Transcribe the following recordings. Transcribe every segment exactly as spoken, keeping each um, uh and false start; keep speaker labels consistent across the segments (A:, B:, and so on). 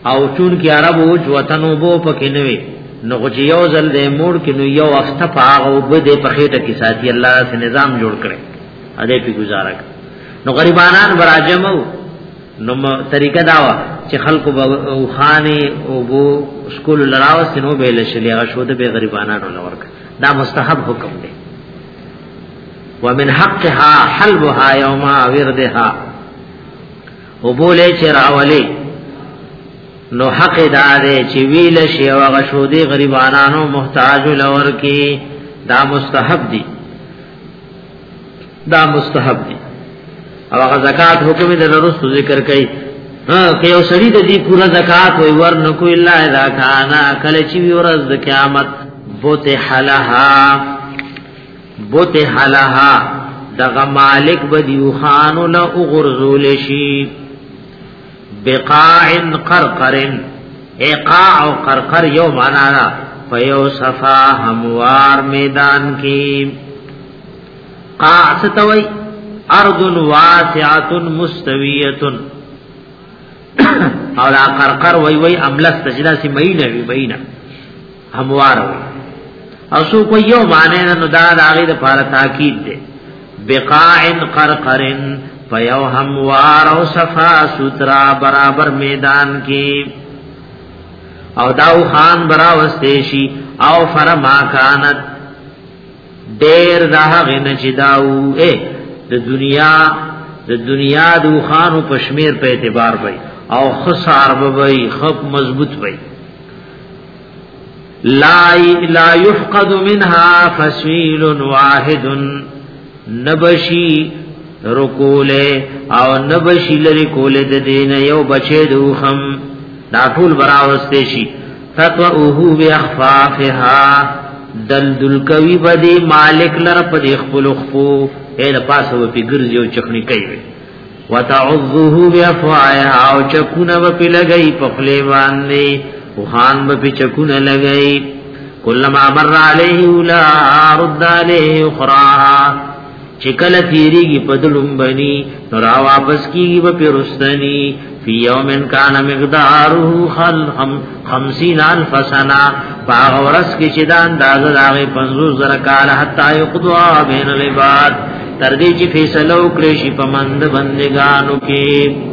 A: او چون کی عربو وطنو بو پکینوي نو چې یو ځل دې موړ کې نو یو وخت په هغه وبدې په خېټه کې ساتي الله سے نظام جوړ کړي ا دې په گزاره نو غریبانان براجمو نو طریقه داوا چې خلکو او خانه او بو سکول لراوس نو به لشلی هغه شو د به غریبانانو لورک دا مستحب حکم دی ومن حقها حلبها يوم وردها وبوله چراولی نو حق داره چې ویل شي او غشودي غریبانو محتاج لور کی دا مستحب دي دا مستحب دي او هغه زکات حکم دې درست ذکر کړي ها که یو سړي د دې پورا زکات وي ورن کو الا اذا کان کله چې ورځ د قیامت بوته حلها بوته حلها دغه مالک بدیو خان له غرزول شي بقاع قرقر اقاع و قرقر یو معنی فیو صفا هموار میدان کی قاع ستوی ارض واسعت مستویت او لا قرقر وی وی املس تجدا سی مینه وی مینه هموار وی او سو کو یو معنی نو دا داغی دا پارا تاکید دے بقاع قرقر فیو هموار او صفا سترا برابر میدان کی او داو خان براوستیشی او فرما کانت دیر دا غن چی داو اے د دنیا د دنیا دو خانو پشمیر په اعتبار بای او خسار بای خب مضبوط بای لا لا يفقد منها فسویل واحد نبشی رکوله او نبشی لری کوله د دین یو بچی دوخم دا ټول براوسته شي تطوه باخفافها دلدل کوي بدی مالک لر په خپل خپو اله پاسو په ګرځي او چخنی کوي وتعذه بافواها او چکونه په لګي په خپل باندې وخان په چکونه لګي کلمہ مر علیه ولا رد علیه اخراها چکل تیریگی پدلم بنی نورا واپس کیگی با پیرستنی فی یومن کانا مقدارو خل خم خمسین الف سنا باغ ورس کی چدان دازد آغی پنزو زرکال حتی یقضوا بین العباد تردی چی فیصلو کریشی پا مند بندگانو کی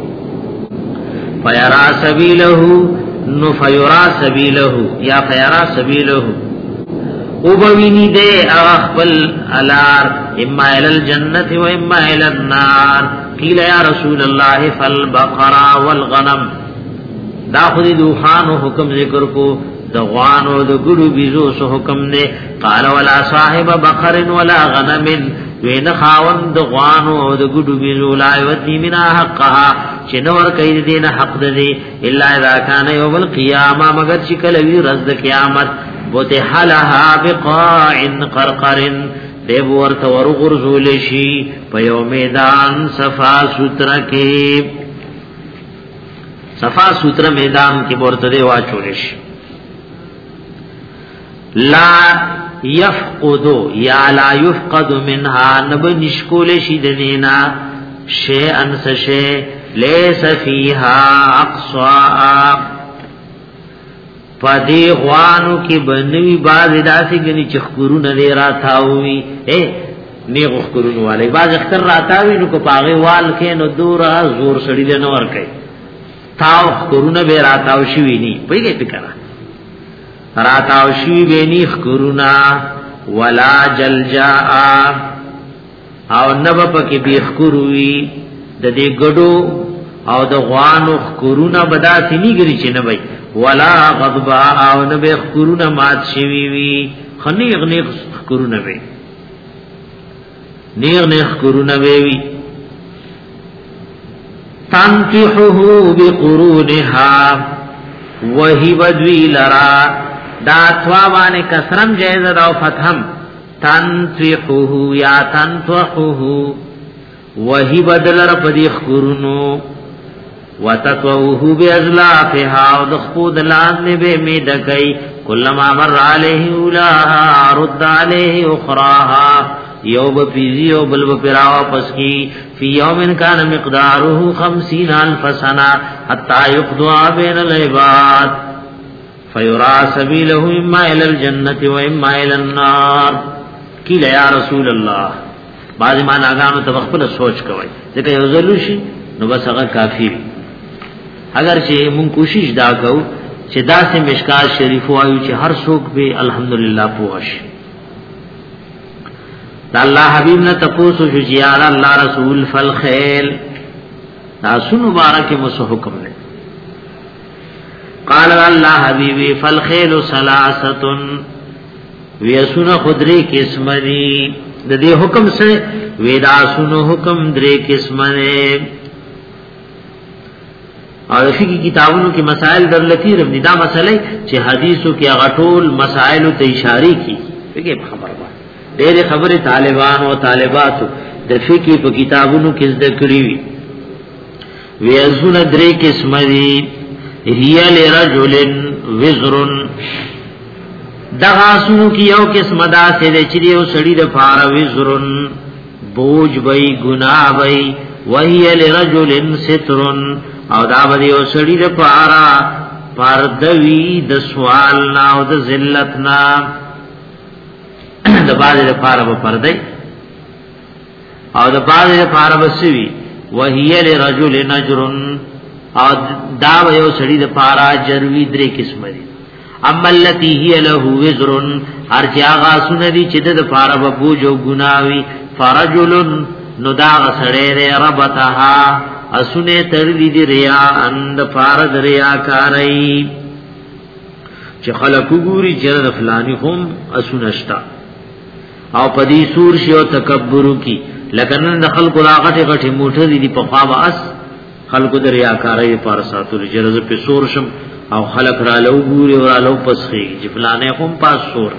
A: فیرا سبیلہو نو فیرا سبیلہو یا فیرا سبیلہو او بوینی دے اغفل الار اما الى الجنت و اما الى النار قیل یا رسول اللہ فالبقرہ والغنم دا خودی دوخانو حکم ذکر کو دغوانو دگلو بیزو سو حکم دے قال ولا صاحب بقر ولا غنم وین خاون دغوانو دگلو بیزو لا یوتی منا حقها چنور قید دین حق دے الا اذا کان یوم القیامہ مگر چکلوی رزد قیامت وتحلها بقاع قرقر دیو ورت ورغرزول شي په یو میدان صفا سوتره کې صفا سوتره میدان کې ورته دی واچول شي لا يفقد یا لا يفقد منها نب نشکول شي دینا شيء انس شيء ليس فيها اقصاء پدی غوانو کی بنوی باز داسی گنی چخکرون لی راتاوی اے نیغ اخکرون والی باز اختر راتاوی نو کو پاغی وال که نو دورا زور سڑی لے نور کئی تاو اخکرون بے راتاو شوی نی پئی گئی پکرا راتاو شوی بے نی اخکرون ولا جل جاء او نبا پکی بی اخکروی دا دی گڑو او د غوانو اخکرون بدا سی نی گری چی نبای ولا غضبا او نبی خکرون مات شوی وی خنیغ نیغ خکرون بی نیغ نیغ خکرون بی تنکحه بقرونها وہی بدوی لرا دا توابان کسرم جائزد او فتحم تنکحه یا تنکحه وہی بدلر پدی خکرونو وتطوه بازلافها ودخود لان به میدکای کلما مر علیه اولاها رد علیه اخراها یوب پیزی او بل پراوا پس کی فی یوم کان مقداره خمسین الف سنه حتا یقضى بین العباد فیرا سبیلہ اما الى الجنة و اما الى النار. قیل یا رسول اللہ بعض معناګانو تبخل سوچ کوي ځکه یو ځلوشي نو بس هغه کافی. اگر چې مون کوشش دا کو چې دا سه مشکات شریف وایو چې هر څوک به الحمدلله پوښ دا الله حبیب نه تاسو شو چې یا الله رسول فالخيل دا سن مبارک مو حکم نه. قال الله حبیبی فالخيل ثلاثه ویسن خدری قسم دی د دې حکم سره ودا سن حکم درې قسم نه. اور فقہی کتابونو کې مسائل در لتی رب دا مسئله چې حدیثو کې غټول مسائل ته اشاره کی فقہی خبر وای ډېر خبره طالبان او طالبات د فقہی په کتابونو کې ذکر کړی وی ویزن درې قسم دي. هي لرجل وزر دغه سونو کې یو قسم دا سره چې یو سړی د فار وزر بوج وای ګناه وای وهي لرجل ستر او دا به یو سړی د پارا پردوی د سوال نا او د ذلت نا د باندې د پارا په پردای او د باندې د پارا بسوی وهي لرجل نجر او دا یو سړی د پارا جروی درې قسم دي. اما التي هي له وزر هر چاغه سندي چې د پارا په بوج او ګناوي فرجل نو دا سړی ربتها اسونه ترلی دی ریا اند فارد ریا کاری چې خلقو ګوري چې د فلانی هم اسونشتا او پدی سور شي او تکبر کی لکه د خلقو راغټه غټه موټه دي په خوا واس خلقو د ریا کاری پر ساتل جرز په سور شم او خلق را لو ګوري او را لو پسخي چې فلانه هم پاس سور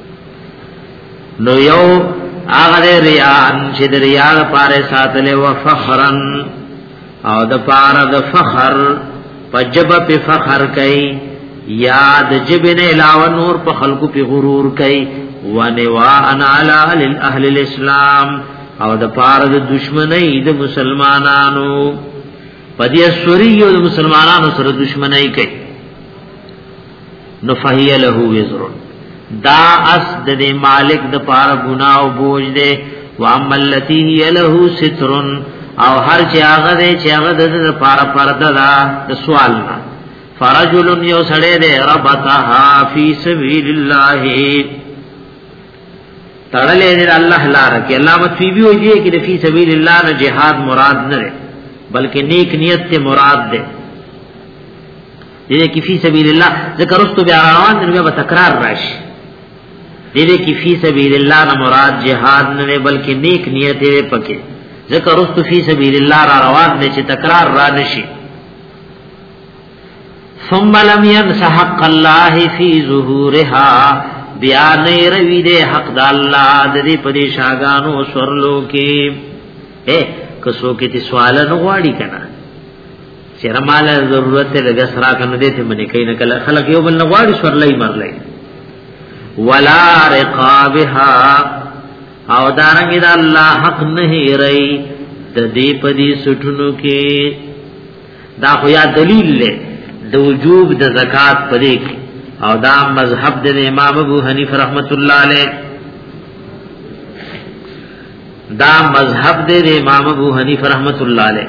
A: نو یو هغه ریا چې د ریا لپاره ساتل او فخرن او د پارا د فخر پجب په فخر کوي یاد جبن علاوه نور په خلقو په غرور کوي ونوا ان علی اهل الاسلام او د پارا د دشمنی د مسلمانانو پدې سوري او د مسلمانانو سره دشمنی کوي نو فهی له وزر دا اس د مالک د پارا ګناه او بوج دے و عملتی هی له سترن او هر چې هغه دې چې هغه د پاره پرده دا د سوال نه فرجل یو سړی دې ربتها فی سبیل الله تړلې دې الله لپاره کې علامه فیبی وایي چې فی سبیل الله نه جهاد مراد نه ده بلکې نیک نیت ته مراد ده. دې کې فی سبیل الله ذکر واستو بیا روان دې به تکرار راشي. دې کې فی سبیل الله نه مراد جهاد نه ده بلکې نیک نیت یې پکې ذکر واستو فی سبیل الله را روان دي چې تکرار را نشي. ثم لم ينس حق الله في ظهورها بیان روی دے حق د الله د دې پدې شاګانو سورلو کې اے کسو کې تی سوال نه غواړي کنه چرمال ضرورت له غسرا کنه دې ته منی کین کله خلق یو بل نه غواړي سورلای مرلای ولا رقابها او دارنګ د الله حق نه هری د دې پدې سټونو کې دا خو یا دلیل له د وجوب د زکات پدې کې او دا مذهب د امام ابو حنیفه رحمت الله علیه دا مذهب د امام ابو حنیفه رحمت الله علیه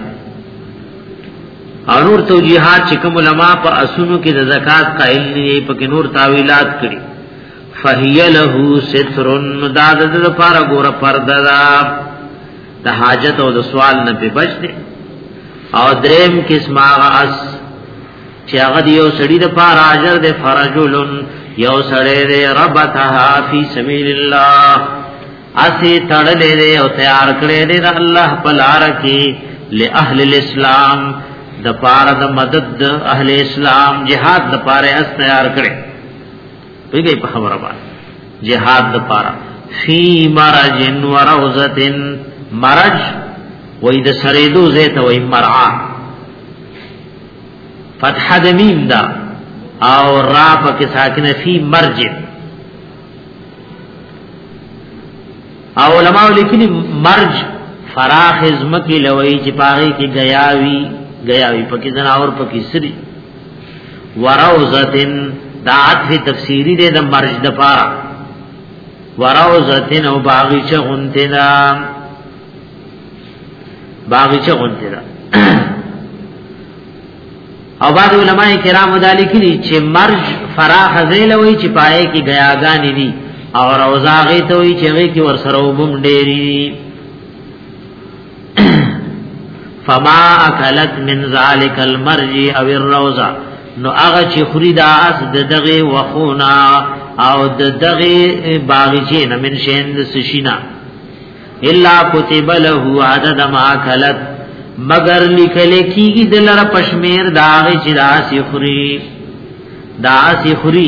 A: اور توجیهات چې کوم علما په اسونو کې د زکات قائل نه په کې نور تاویلات کړي فهي له ستر داد د لپاره ګور پرده د حاجت او د سوال نه په بچ دي او دریم قسمه اس چې هغه یو سړی د پاره اجر د فرجلن یو سړی د ربتها فی سبیل الله اسی تړلې دې او تیار کړې دې د الله په لار کې له اهل الاسلام د پاره د مدد د اهل اسلام جهاد د پاره اس تیار کړې پیږي په خبره باندې جهاد د پاره فی مرج و روزه مرج وې د سریدو زیت وې مرعا فتح د میم دا او را پکې ساکنه فی مرج او علماء لیکلی مرج فراخ ازمکی لوئی چی پاغی کی گیاوی گیاوی پکی زناور پکی سری وروزتن دا عطف تفسیری دے دا مرج دا پارا وروزتن او باغیچ غنتنا باغیچ غنتنا او بعض علماء کرام دالی کلی چه مرج فراخ زیلوی چی پائے کی گیاگانی دی او روزا غیتوی چه غی کی ورسروبم دیری فما اکلت من ذالک المرج او الروزا نو اغا چی خورید آس ددغی وخونا او ددغی باغچین من شند سشینا الا کتب له عدد ما اکلت مگر لکلے کیگی دلر پشمیر داغی چی داسی خوری داسی خوری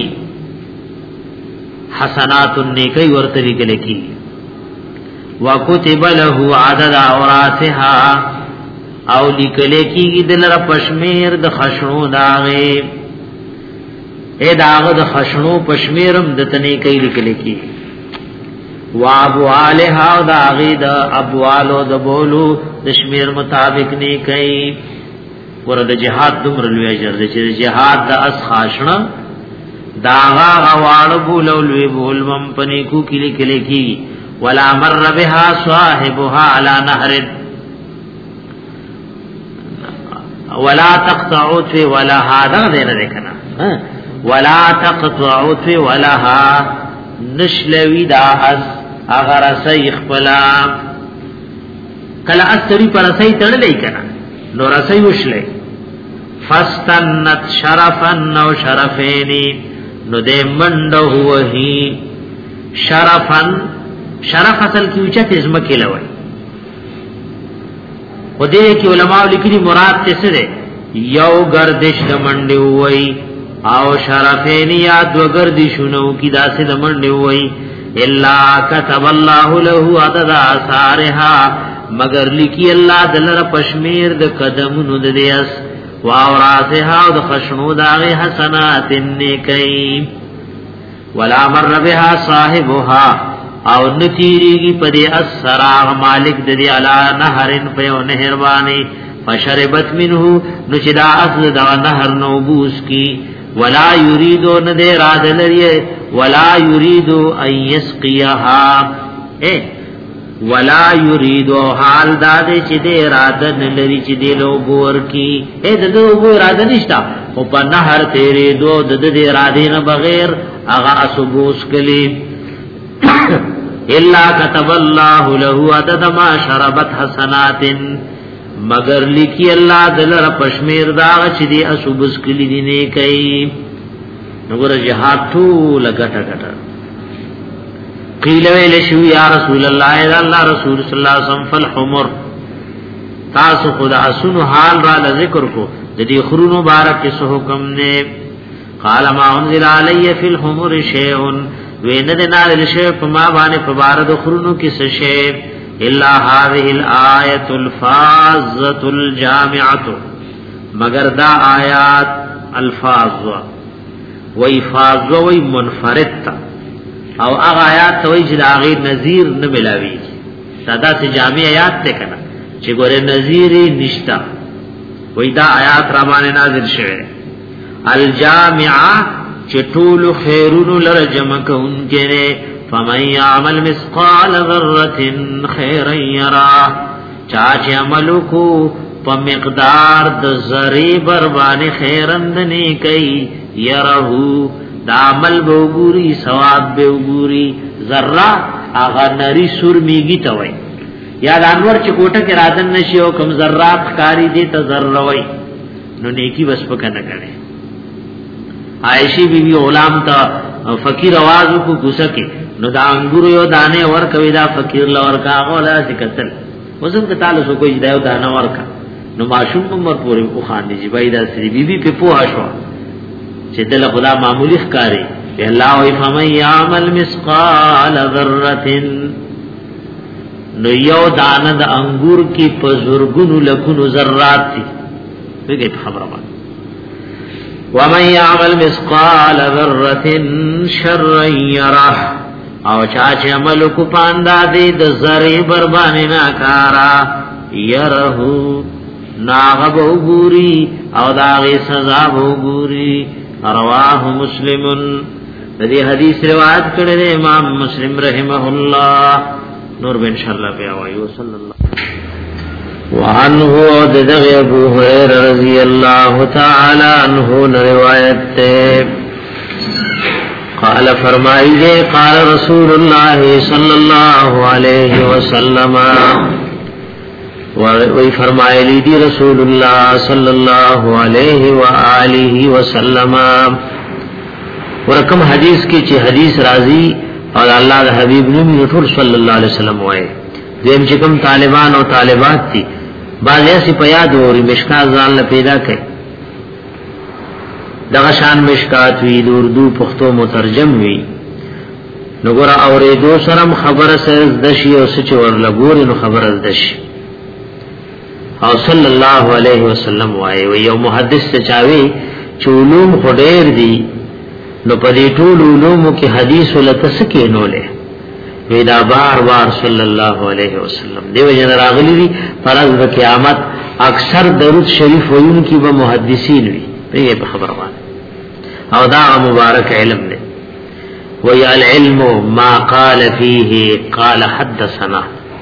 A: حسنات النیکی ورطری کلے کی وکتب له عدد اوراتها او لکلے کیگی دلر پشمیر د خشنو داغی اے داغ د خشنو پشمیرم دتنی کئی لکلے کی وابوالها داغی د ابوالو د بولو دشمیر مطابق نی کئی ورد جہاد دمر لوی اجر دے چه جہاد د اس خاشنا داغا غوار بولو لوی بول ممپنی کو کلی کلی کی ولا مر بها صاحبها على نهر ولا تقطعوا في ولا هذا دین دیکھنا ولا تقطعوا في ولا ها نشلوی دا اس اگر سیخ پلا کلا استری پر سئی تڑ لئی کنا نو رسئی وشلے فاستنت شرفا نو شرفینی نو دے منڈو وہی شرفا شرف اصل کی اوچت ازمکی لوئی و دے کی علماء لکلی مراد تسرے یو گردش دمنڈی ہوئی او شرفینی یا دو گردشونو کی دا سے دمنڈی ہوئی الا کتب اللہ له عدد آثارها مگر لکی اللہ دلر پشمیر د قدمونو د دیس و اوراتها د خشنو داغی حسنات نیکی ولا مر بها صاحبها او نتیریگی پدی السراغ مالک ددی علا نهرن پیو نهربانی فشربت منه نچدا اصل دا نهر نوبوس کی ولا یریدو ندے راد لریے ولا یریدو ان یسقیها اے ولا یریدو حال دادے چی دے رادن لری چی دے لو بور کی اے ددو بو رادن نشتا او پا نهر تیرے دو دد دے رادین بغیر اغا اسبوس کلی الا كتب الله له عدد ما شربت حسنات مگر لکی اللہ دلر پشمیر داغ چی دی اسوبس کلی دی نیکی نگر جہاد طول گٹا گٹا قیل ویل شو یا رسول اللہ اذا اللہ رسول صلی اللہ علیہ وسلم فالحمر تاسو خدا سنو حال را لذکر کو دی خرون مبارک کسو حکم نے قال ما انزل علی فی الحمر شیعن ویند نال لشیع پما بانے پبارد خرونو کس شیع الا هذه الآیت الفاظت الجامعت مگر دا آیات الفاظ وی فاظ وی منفرد او اغا آیات وی جد آغیر نظیر نملاوی دا سی جامع آیات تے کنا چه گوره نظیری نشتا وی دا آیات رامان نازل شوئے الجامعہ چه طول خیرون لرجمک انکے نے فمن يعمل مثقال ذرة خيرا يراه چاچ عملو کو پا مقدار د ذری بربان خیرند نیکی یرہو دا عمل بوگوری ثواب بوگوری ذرہ آغا نری سور میگی تاوئی یا دانور چه کوٹا کے رادن نشی ہو کم ذرات خکاری دیتا ذروئی نو نیکی بس پکا نکڑے عائشی بی بی غلام تا فقیر آوازو کو گسکے نو دا انگورو یو دانے ورکوی دا فقیر لورکا غولا سی قتل وزن که تعالی سو کوئی دایو دانا ورکا نو معشوم نمبر پوری اخان دیجی بائی دا سری بی بی پی پوها شوا چه دل خدا معمولی خکاری بی اللہ وی فمن یعمل مسقال ذرتن نو یو دانا دا انگور کی پزرگنو لکنو ذرات تی بگئی پی خبر بان ومن يعمل مثقال ذرة شرا يره او چا چې عمل کو پاندا دې د زری بربانی ناکارا يرهو ناغب وګوري او داغه سزا وګوري. رواه مسلمن. دې حدیث روایت کړی امام مسلم رحمه الله. نور ان شاء الله بیا وایو صلی الله. وعنه دغه ابو هريره رضی الله تعالی عنہ روایت ہے قال فرمائیے قال رسول اللہ صلی اللہ علیہ وسلم وی فرمائے لی دی رسول اللہ صلی اللہ علیہ وآلہ وسلم. ورکم حدیث کی چی حدیث راضی اور اللہ دا حبیب نمی رسول صلی اللہ علیہ وسلم ہوئے دیم چکم طالبان اور طالبات تھی بعض ایسی پیاد ہو رہی مشکات زان پیدا کئی دغشان مشکات وی اردو پختو مترجم وی نگورا اوریدو سرم خبر سرز دشی او سچو ورلگوری نو خبر از دشی او صلی اللہ علیہ وسلم وائے وی یو محدث سے چاوی چو علوم خودیر دی نو پدی طول علومو کی حدیث لتسکی نولے ویدا بار بار صلی اللہ علیہ وسلم دیو جن راغلی دی فرض و قیامت اکثر درود شریف ویون کی با محدثین وی یہ خبر وان او دا مبارک علم نے وی العلم ما قال فيه قال حدثنا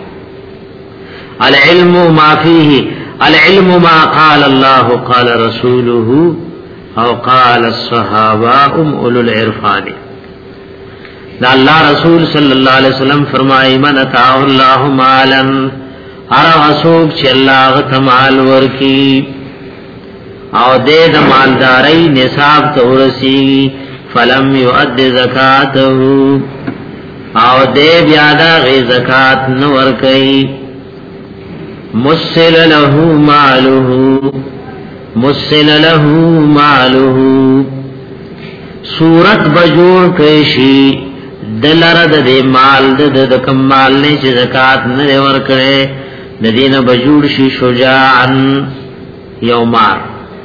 A: العلم ما فيه العلم ما قال الله قال رسوله او قال الصحابه هم اولو العرفان. دا اللہ رسول صلی اللہ علیہ وسلم فرمائی من اتاہ اللہ مالا ارغ سوک چی اللہ غتمال ورکی او دے دا مالداری نصاب تورسی فلم یؤد زکاتہو او دے بیادا غی زکات نورکی مسل لہو مالہو مسل لہو مالہو صورت بجوڑ کشی دلرد دے مال د د کم مال نے چې زکات نه ورکړي د دینه بجوړ شي شجاعن یومار.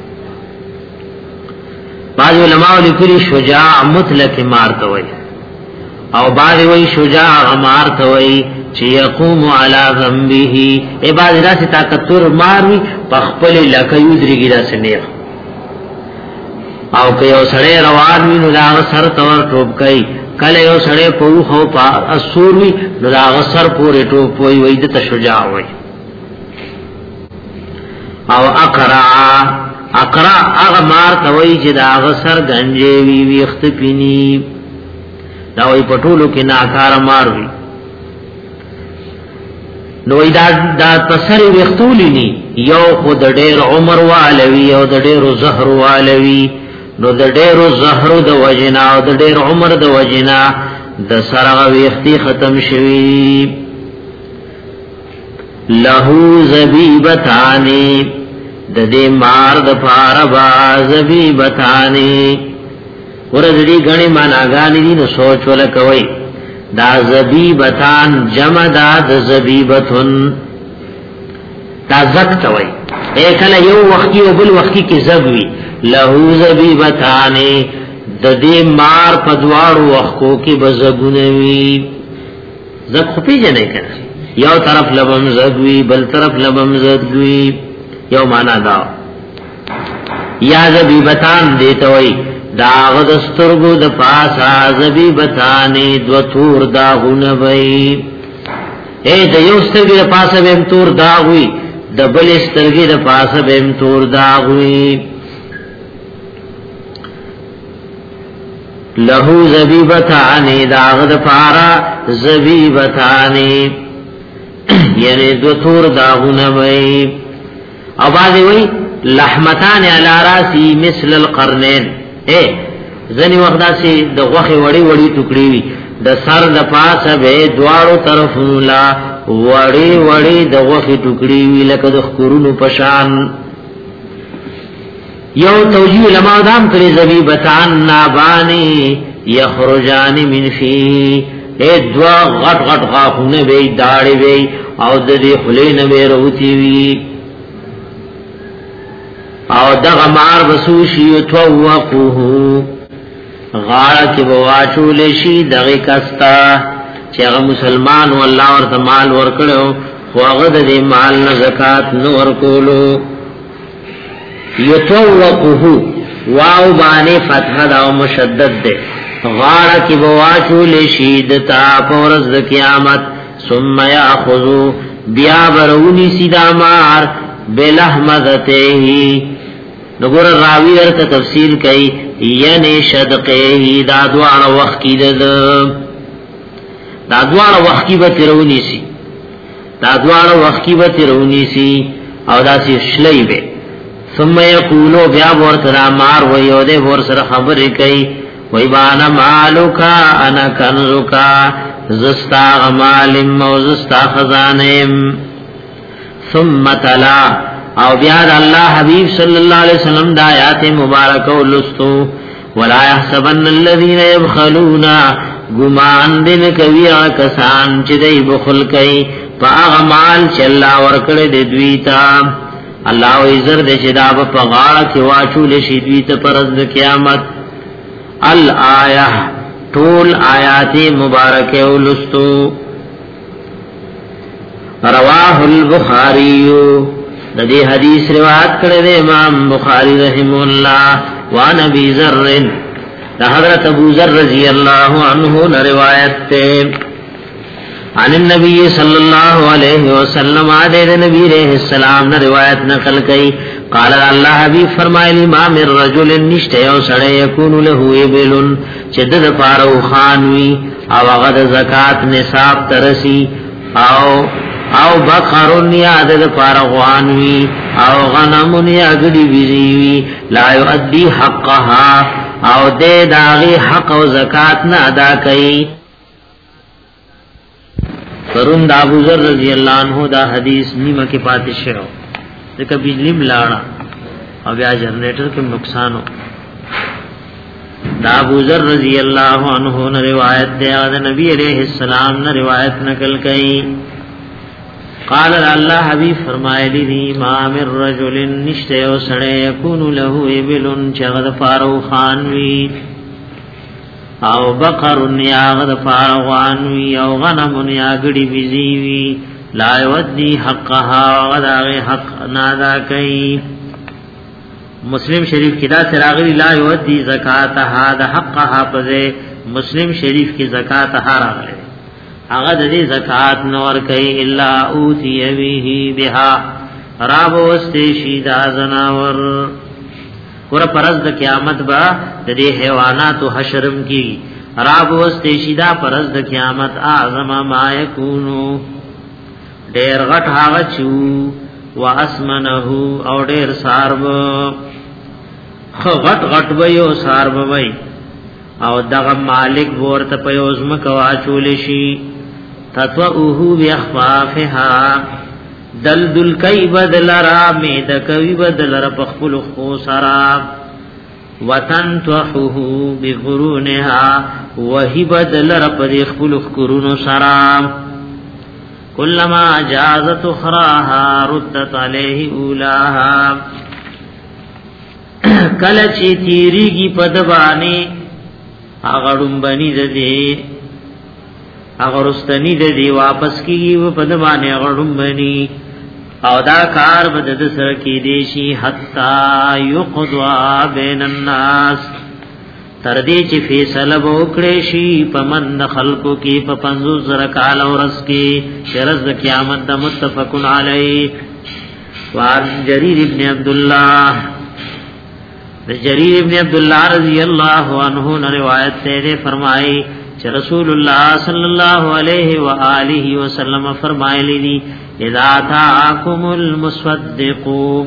A: بعض علماء لیکلي شجاع مطلق مار کوي او بعض وی شجاع مار کوي چې يقوم على ذنبه ای بعض راس طاقتور مار وي په خپل لکه یودريږي راس نه او که یو سړی روان وي نو دا سر تور ټوب کوي کله یو سړی په خو په اسور وي نو دا سر پورې ټوب وي وای د شجاع وي. او اقرا اقرا هغه مار توي چې دا غسر گنجي وي وي اختپینی دا وي پټولو کې ناکار مار وي نو دا دا تسری وختولینی یو خود ډېر عمر والوي او د ډېر زهر والوي نو د ډېر زهر د وجنا او د ډېر عمر د وجنا د سرغه وختي ختم شوی. له زبیبتانی د دې مار د پار با زبیبتانی ورځړي غني معناګانی دي نو سوچ ول کوي دا زبیبتان جمع دا د زبیبتن دا زکت وای اکل یو وختي او بل وختي کې زبوي له زبیبتان د دې مار په دواړو وختو کې بزګونوي زک خو پیژنې کړه یو طرف لبم زګوي بل طرف لبم زګوي یو معنا دا یا زبیبتان دیته وای دا غد سترګو د پاسا زبیبتان دو تور داغونه وای اے د یو سترګې د پاسه به تور داغوي د بل سترګې د پاسه به تور داغوي. لہو زبیبتانی داغد پارا زبیبتانی یعنی دو تور داغون وی او بعضی وی لحمتان علی راسی مثل القرنین اے زنی وقتا سی د غوخی وڑی وڑی ٹکڑی وی د سر د پاس بے دوارو طرفون لا وڑی وڑی د غوخی ٹکڑی وی لکه د خکرونو پشان. یو توجیه علماء دام کری زبیبتان نابانی یخرجانی من فی اے دوا غٹ غٹ غاقون بی داڑی بی او دی خلین بی روتی بی او دغ مار بسوشی توقوهو غاړه کې بواچول شي دغه کستا چې هغه مسلمان او الله ورته مال ورکړو خو هغه د مال نه زکات نو ورکولو یتوقه واو باندې فتح دا او مشدد ده غاړه کې بواچول شي د تا پورز د قیامت ثم یاخذو بیا برونی سیدا مار بلحمذته نګور راوی ورته تفسیر کوي یعنی صدقه دا دوه وخت کې ده دا دوه وخت کې به ترونی سي دا دوه وخت کې به ترونی سي او دا سي شلې به ثم یقولو بیا ورته مار و یو دې ور سره خبرې کوي وای بانا مالوکا انا کنزوکا زستا غمالم و زستا خزانم ثم تلا او بیاد اللہ حبیب صلی اللہ علیہ وسلم دا آیات مبارک و لستو ولا يحسبن الذين يبخلون گمان دن کوي کسان چې دای بخل کوي په اعمال چې الله ورکړي د دوی ته الله عزر دې چې دا په غاړه کې واچول شي دوی ته پرز د قیامت الآیه طول آیات مبارکه ولستو رواه البخاری د دې حدیث روایت کړی دی امام بخاری رحم الله وان ابي ذر د حضرت ابو ذر رضی اللہ عنہ نے روایت تے عن النبي صلی اللہ علیہ وسلم علیہ نبی علیہ السلام نے روایت نقل کی قال اللہ حبیب فرمائے امام الرجل نشتے او سڑے یکون له ابل چدد پارو خانوی او غد زکات نصاب ترسی او او بقرن یاد پارغوانوی او غنمن یادی ویزیوی لا یؤدی حقها او دے داغی حق و زکات نہ ادا کئی فرون دا ابو ذر رضی اللہ عنہ دا حدیث نیمہ کے پاتش ہو دیکھا بجلی ملاڑا او بیا جنریٹر کے نقصان ہو دا ابو ذر رضی اللہ عنہ نے روایت دے آدھا نبی علیہ السلام نے روایت نقل کئی قال اللہ حبیب فرمائے لی ما من رجل نشتے او سڑے یکون له ابل چغد فارو خانوی او بقر نیاغد فارغوانوی او غنم نیاغڑی بزیوی لا یودی حقها وغداغی حق نادا کئی مسلم شریف کی دا سراغلی لا یودی زکاتها دا حقها پزے مسلم شریف کی زکاتها راغلے اغد دی زکات نور کئی الا اوتی بیہی بها رابو استیشی دا زناور کورا پرز دا قیامت با دی حیوانات و حشرم کی رابو استیشی دا پرز دا قیامت اعظم ما یکونو دیر غٹ حاغچو و اسمنہو او دیر سارب غٹ غٹ بیو سارب بی او دغه مالک ورته پیوزم کوا چولشی تطوؤه بیخفافها دلدل کئی بدل را مید کوي بدل را پخپل خو سرا وطن توحه بغرونها وهي بدل را پخپل خورونو سرا کلما جازت اخراها ردت علیه اولاها کلچی تیریگی پدبانی اغړم بنی زدی اغرستنی زدی واپس کیږي و پدمانه اغړم بنی او دا کار بدد سر کی دیشی حتا یقضوا بین الناس تر دې چې فیصله وکړي شي پمن خلقو کې په پنځو زره کال اورس کې شرز د قیامت د متفقن علی وان جریر ابن عبد الله جریر ابن عبداللہ رضی اللہ عنہ نے روایت سے فرمائی کہ رسول اللہ صلی اللہ علیہ وآلہ وسلم فرمائے لی اذا تاکم المصدق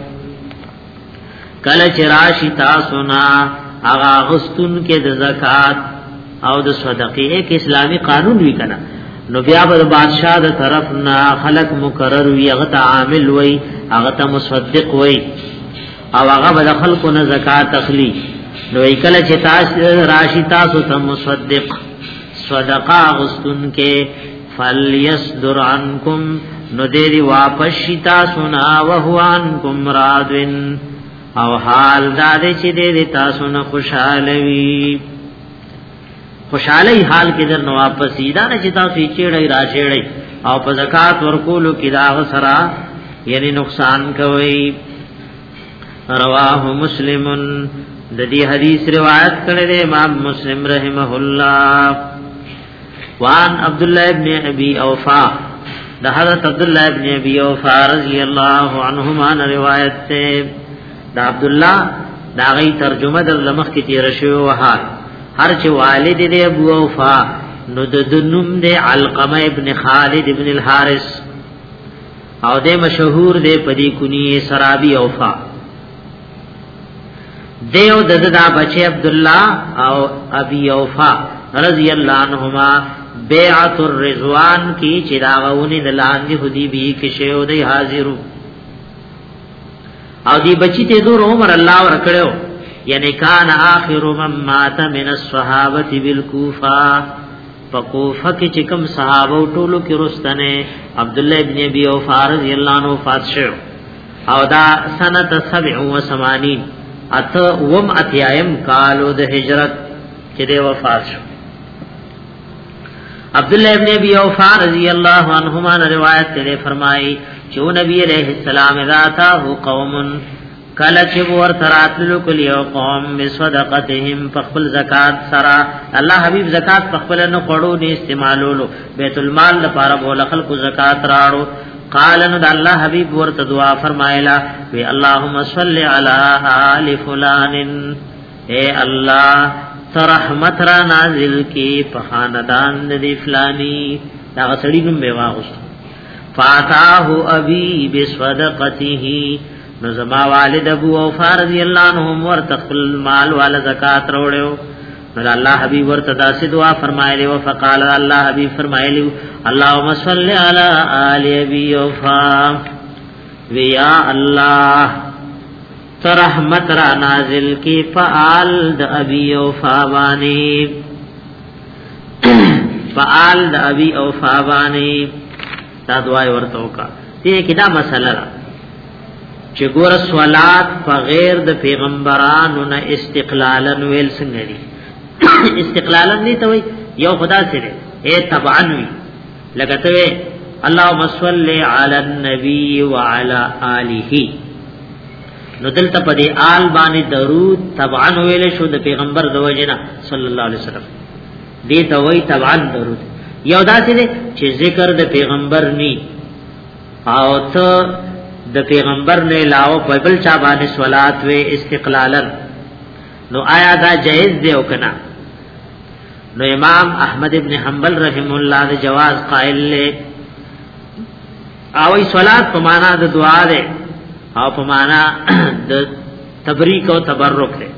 A: کل چراشی تاسونا اغا غستن کے د زکاة او د صدقی ایک اسلامی قانون بھی کنا نو بیا بد بادشاہ د طرف نا خلق مقرر وی اغتا عامل وی اغتا مصدق وی او هغه به خلکو نه زکات اخلي نو کله چې تاسو راشي تاسو ته مصدق صدقه غستون کې فلیصدر عنکم نو دې واپس شتا سنا وهو عنکم راضن او حال دا دې چې دې تاسو نه خوشاله وي خوشالي حال کې در نو واپس سیدا نه چې تاسو یې چیړې را چیړې او په زکات ورکولو کې دا غسرا یعنی نقصان کوي. رواه مسلمن د دې حدیث روایت کړی دی امام مسلم رحمه الله. وان عبد الله ابن ابي اوفا د حضرت عبد الله ابن ابي اوفا رضی الله عنهما روایت ده. د عبد الله دا غي ترجمه در لمخ کې تیر شوی وها هر چې والد دی ابو اوفا نو د دنوم دی علقمه ابن خالد ابن الحارث او د مشهور دی پدی کنی سرابی اوفا دیو ددا بچے عبد الله او ابي اوفا رضی الله عنهما بیعت الرضوان کی چراغونی دلان دی حدیبی کې شه دی حاضرو او دی بچی ته دور عمر الله ورکړو یعنی کان اخر من مات من الصحابه بالکوفه فقوفه کې چکم صحابه ټولو کې رستنه عبد الله ابن ابي اوفا رضی الله عنه وفات شو او دا سنه سبع و ثمانين ات وم اتیایم کالو د هجرت چې د وفات شو. عبد الله ابن ابي اوفا رضی الله عنهما روایت ته فرمایي چې نبی علیہ السلام ذاته قوم کله چې ور تراتلو کلی او قوم بصدقتهم فخل زکات سرا الله حبیب زکات فخل نه قړو نه استعمالولو بیت المال لپاره بول خلق زکات راړو. قال نو الله حبیب ورته دعا فرمایلا وی اللهم صل علی آل فلان اے الله رحمت را نازل کی په خاندان دی فلانی دا سړی نوم به واغست. فاتاه ابي بصدقته نو زما والد ابو اوفا رضی الله عنه ورته خپل مال والا زکات وروړو. نو الله حبیب ورته داسې دعا فرمایلی او فقال الله حبیب فرمایلی اللهم صل علی آل ابي اوفا ویا الله رحمت را نازل کی فعال د ابي اوفا باندې فعال د ابي اوفا باندې دا دعا ورته وکا. دې کې دا مسله را چې ګور صلات په غیر د پیغمبرانو نه استقلالا ویل څنګه دي استقلالا نه ته وي یو خدا سره اے تبعا وی لګته وي اللهم صل علی النبی وعلى آله نو دلته په دې آل باندې درود تبعا ویل شو د پیغمبر د وجنه صلی الله علیه وسلم دې ته وي تبعا درود یو داسې چې ذکر د پیغمبر ني او ته د پیغمبر نه علاوه په بل چا باندې صلات و استقلالا نو آیا دا جائز دی او کنه؟ نو امام احمد ابن حنبل رحم الله د جواز قائل له او ای صلات په معنا د دعا ده او په معنا د تبریک او تبرک ده.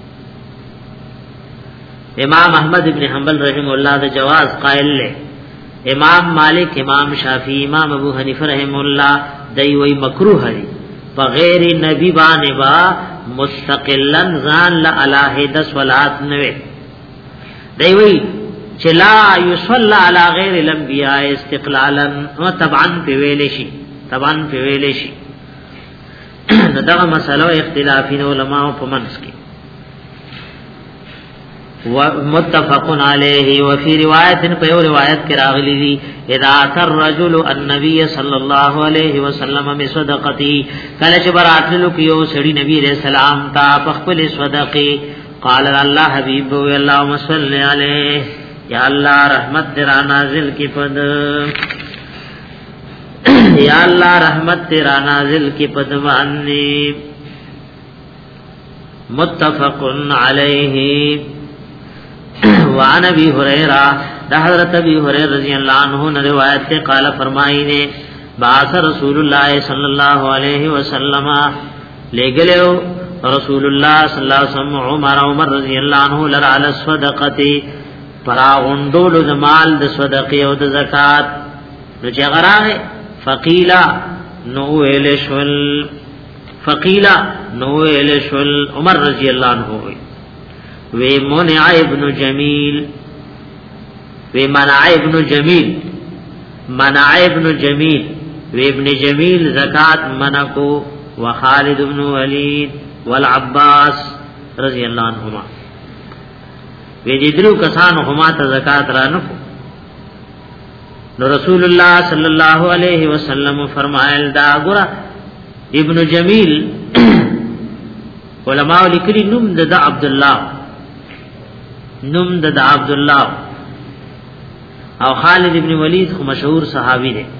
A: امام احمد ابن حنبل رحم الله د جواز قائل له امام مالک امام شافعی امام ابو حنیفه رحم الله دای وی مکروه دی په غیر نبی باندې با مستقلا ځان لا الہید صلات نوې دی وی چې لا یصلی علی غیر الانبیاء استقلالا و طبعا په ویل شي طبعا په ویل شي. دا مسله اختلافی علماء په منځ کې ومتفق علیه وفي روایت په یو روایت کې راغلی دی اذا تر رجل النبي صلی الله علیه وسلم بصدقتی کله چې براتلو کې یو سړي نبی رسول سلام تا خپل صدقه قال الله حبیب و اللهم صل علیه یا الله رحمت تیرا نازل کی پد یا الله رحمت تیرا نازل کی پد باندې متفق علیه. وعن ابي هريره ده حضرت ابي هريره رضی اللہ عنہ نے روایت سے قال فرمائی نے بعث رسول الله صلی اللہ علیہ وسلم لے گلے رسول الله صلی اللہ علیہ وسلم عمر عمر رضی اللہ عنہ لرا علی الصدقه فرا غندول د مال د صدقه او د زکات نو چغراه فقیلا نو ویل شل فقیلا نو ویل شل عمر رضی اللہ عنہ وی منع ابن جمیل وی منع ابن جمیل منع ابن جمیل وی ابن جمیل زکات منکو وخالد ابن ولید والعباس رضی اللہ عنہما وی دې درو کسانو هما ته زکات را نه نو رسول الله صلی الله علیه وسلم فرمایل دا ګره ابن جمیل علماء لیکلی نوم د عبد الله نوم د عبد الله او خالد ابن ولید خو مشهور صحابی دی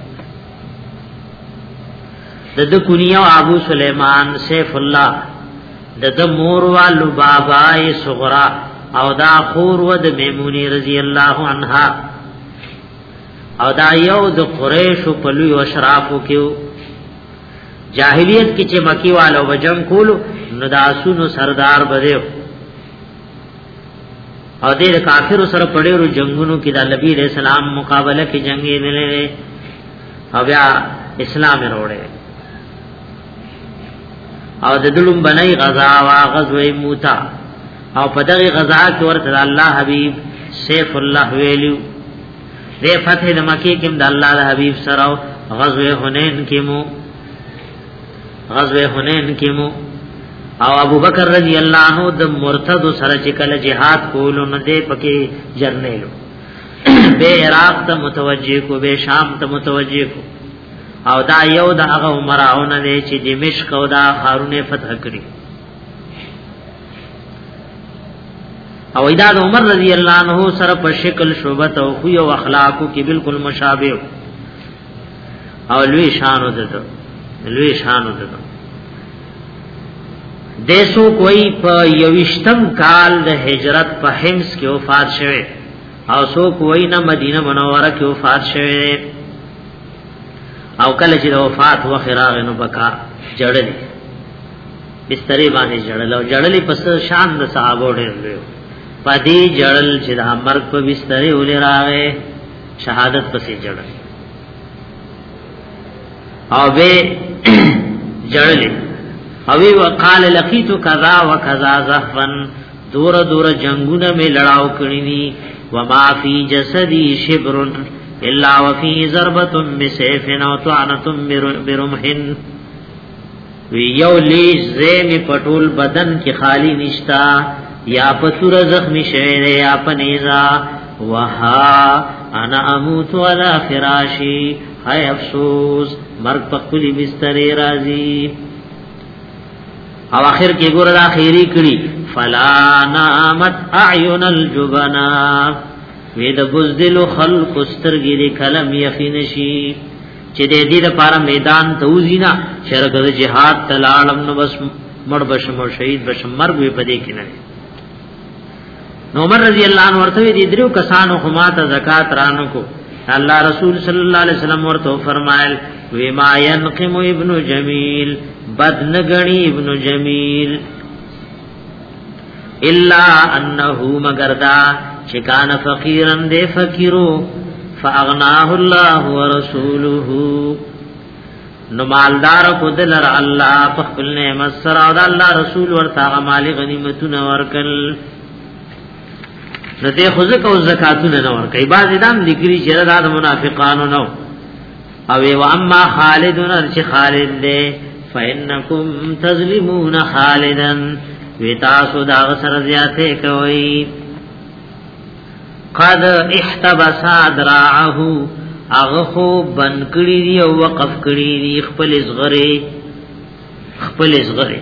A: د د کنیه ابو سلیمان سیف الله د د مور والو بابای صغرا او دا خور و د میمونی رضی الله عنها او دا یو د قریش په لوی اشرافو کې جاهلیت کې چې مکی والو وجم کولو نو دا سونو سردار بده او دې کافر سره پړېرو جنگونو کې د نبی رسول الله مقابله کې جنگي نه لري او بیا اسلام وروړي او د دلم بنای غزا وا غزوه موتا او په دغه غزا کې ورته الله حبیب سیف الله ویلو دې فتح د مکی کې د الله حبیب سره غزوه حنین کې مو غزوه حنین کې مو او ابو بکر رضی اللہ عنہ د مرتد سره چې کله jihad کولو نه دی پکې جرنیلو به عراق ته متوجه کو به شام ته متوجه کو او دا یو د هغه عمراونه دی چې دمشق او دا خارونه فتح کړی او دا د عمر رضی اللہ عنہ سره په شکل شوبت او خو او اخلاقو کې بالکل مشابه او لوی شان وته لوی شان وته دیسو کوئی په یوشتم کال د هجرت په حمص کې وفات شوه او سو کوئی نه مدینه منوره کې وفات شوه او کله چې د وفات وخت راغی نو بکا جړل بسترې باندې جړل او جړلې پس شان د صحابو ډېر لوي پدې جړل چې د مرګ په بسترې ولې راغی شهادت پسې جړل او به جړلې اوی وقال لقیت کذا وکذا زحفن دور دور جنگونه می لڑاو کړی دي وما فی جسدی شبر الا وفي ضربه بسيف او طعنه برمح وی یو لیز زمی پټول بدن کې خالی نشتا یا پتور زخمی شوی یا پنیزا وها انا اموت ولا فراشی hay افسوس مرګ په خپل بستر راځي او اخر کې ګور دا خیری کړي فلا نامت اعین الجبنا وې د بوزدل خلق سترګې د کلم یقین شي چې دې دې لپاره میدان ته وزینا شرک د جهاد تلالم نو بس مړ بشم شهید بشم مرګ وي پدې کې نه نو عمر رضی الله عنه ورته دې درو کسانو هما ته زکات رانو کو الله رسول صلی الله علیه وسلم ورته فرمایل وی ما ينقم ابن جمیل بد نگنی ابن جمیل الا انه مگردا چکان فقیرن دے فقیرو فاغناه الله ورسوله نو مالدار کو دلر الله خپل نعمت سره او الله رسول ورته مال غنیمتونه ورکل نو ته خزک او زکاتونه نه ورکای باز دام ذکری چې د منافقانو نو او و اما خالدون ارچ خالد دے فإنکم تظلمون خالدن ویتاسو داغ سر زیاده کوئی قد احتبسا دراعهو اغخو بنکڑی دی او وقف کڑی دی خپل ازغری خپل ازغری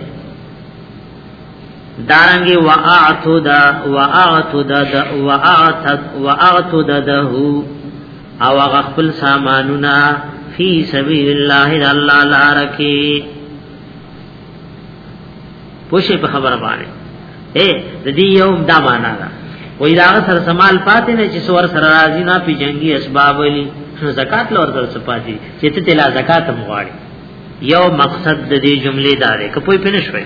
A: دارنگی وآعتو دا وآعتو دا وآعتو دا دهو او غخپل سامانونا فی سبیل اللہ اللہ لارکی پوشی پا خبر بانے اے دی یوم دا مانا دا وی داغ سر سمال پاتے نا چی سور سر رازی نا پی جنگی اسباب ولی زکاة لور در سپاتی چی تلا زکاة مغاڑی یو مقصد دی جملے دارے کپوی پنشوئی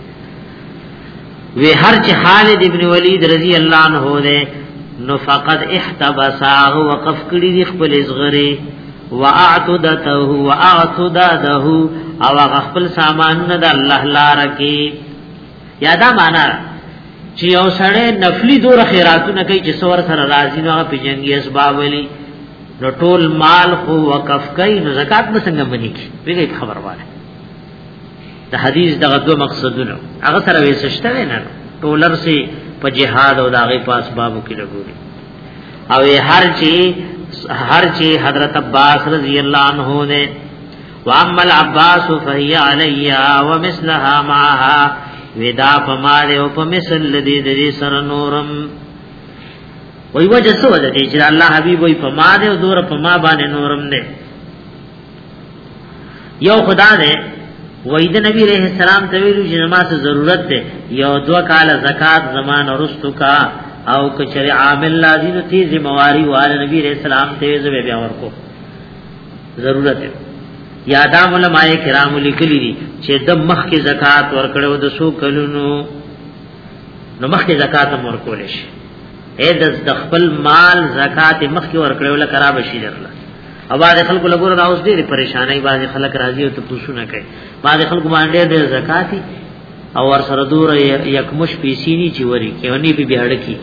A: وی ہر چی خالد ابن ولید رضی اللہ عنہ دے نو فقد احتبساه وقف کړي دی خپل ازغره واعتدته واعتدده او خپل سامان نه د الله لپاره کې یادا معنا چې یو سړی نفلی دور خیراتونه کوي چې سور سره راځي نو په جنگي اسباب ولي نو ټول مال خو وقف کوي نو زکات به څنګه بني کی پیږي خبر واره د حدیث دغه دوه مقصدونه هغه سره وسشته نه ټولر سي په جهاد او داغه په اسبابو کې لګوري او هر چی هر چی حضرت عباس رضی اللہ عنہ نے واما العباس فهي علی ومثلها معها ودا پماره او پمثل لدی دې سر نورم وای وجه سو ده چې الله حبیب وای پماره او دور پما باندې نورم نه یو خدا دې وای د نبی رحم السلام ته ویلو چې نماز ضرورت ده یو دوا کال زکات زمان ورستو کا او کچری عامل لازم تی ذمہواری وال نبی رحم السلام ته زوی بیا ورکو ضرورت ده یادام علماء کرام لیکلی دي چې د مخ کې زکات ورکړو د سو کلونو نو مخ کې زکات ورکول شي اې د خپل مال زکات مخ کې ورکړو لکه را بشي درله او باندې خلکو لګور راوس دي پریشانای باندې خلک راضي او ته پوښتنه کوي باندې خلکو باندې د زکات او ور سره دور یکمش پیسینی چې وری کې ونی به بهړ کی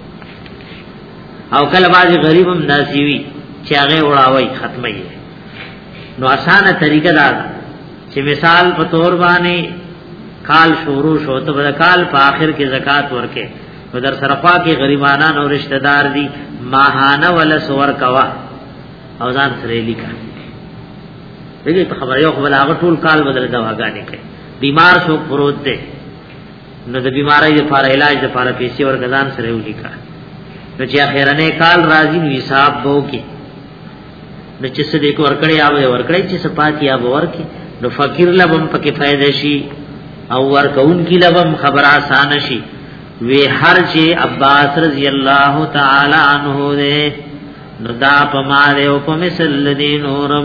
A: او کله باندې غریبم ناسیوي چې هغه وړاوي ختمه نو آسانه طریقه دا چې مثال په تور باندې کال شروع شو ته بل کال په اخر کې زکات ورکې نو در سرفا کې غریبانان او رشتہ دار دي ماهانه ولا سور کوا او ځان سره لیکا دغه په خبره یو خبره هغه ټول کال بدل دواګانې کوي بیمار شو پروت دی نو د بیماری لپاره علاج لپاره پیسې ورګزان سره ولیکا نو چې اخرنه کال راځي نو حساب وو کې نو چې څه دې کو ورکړې او ورکړې چې صفات یا ورکې نو فقیر لبم پکې فائدې شي او ورکون کی لبم خبر آسان شي وی هر چې عباس رضی الله تعالی عنہ دې نو دا پماره او پمثل دې نورم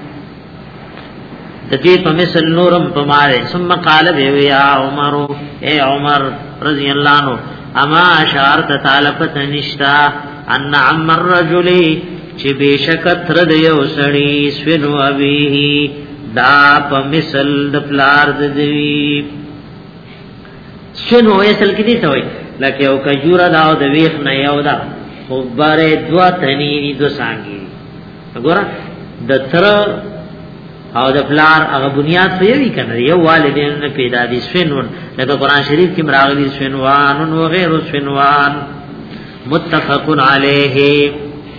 A: دې پمثل نورم پماره ثم قال به یا عمر اے عمر رضی الله عنه اما اشارت تعالی فتنشتا ان عمر الرجل چې بشک تر د یو سړی سوینو ابي دا په مثل د پلار د دی سوینو اصل کې دي ته وای لکه یو کجوره دا د ویخ نه یو دا خو باره دوا تنی دو سانګي وګوره د تر او د پلار هغه بنیاد په یوي کنه یو والدین نه پیدا دي سوینون لکه قران شریف کې مراغلي سوینوان او غیر سوینوان متفق علیه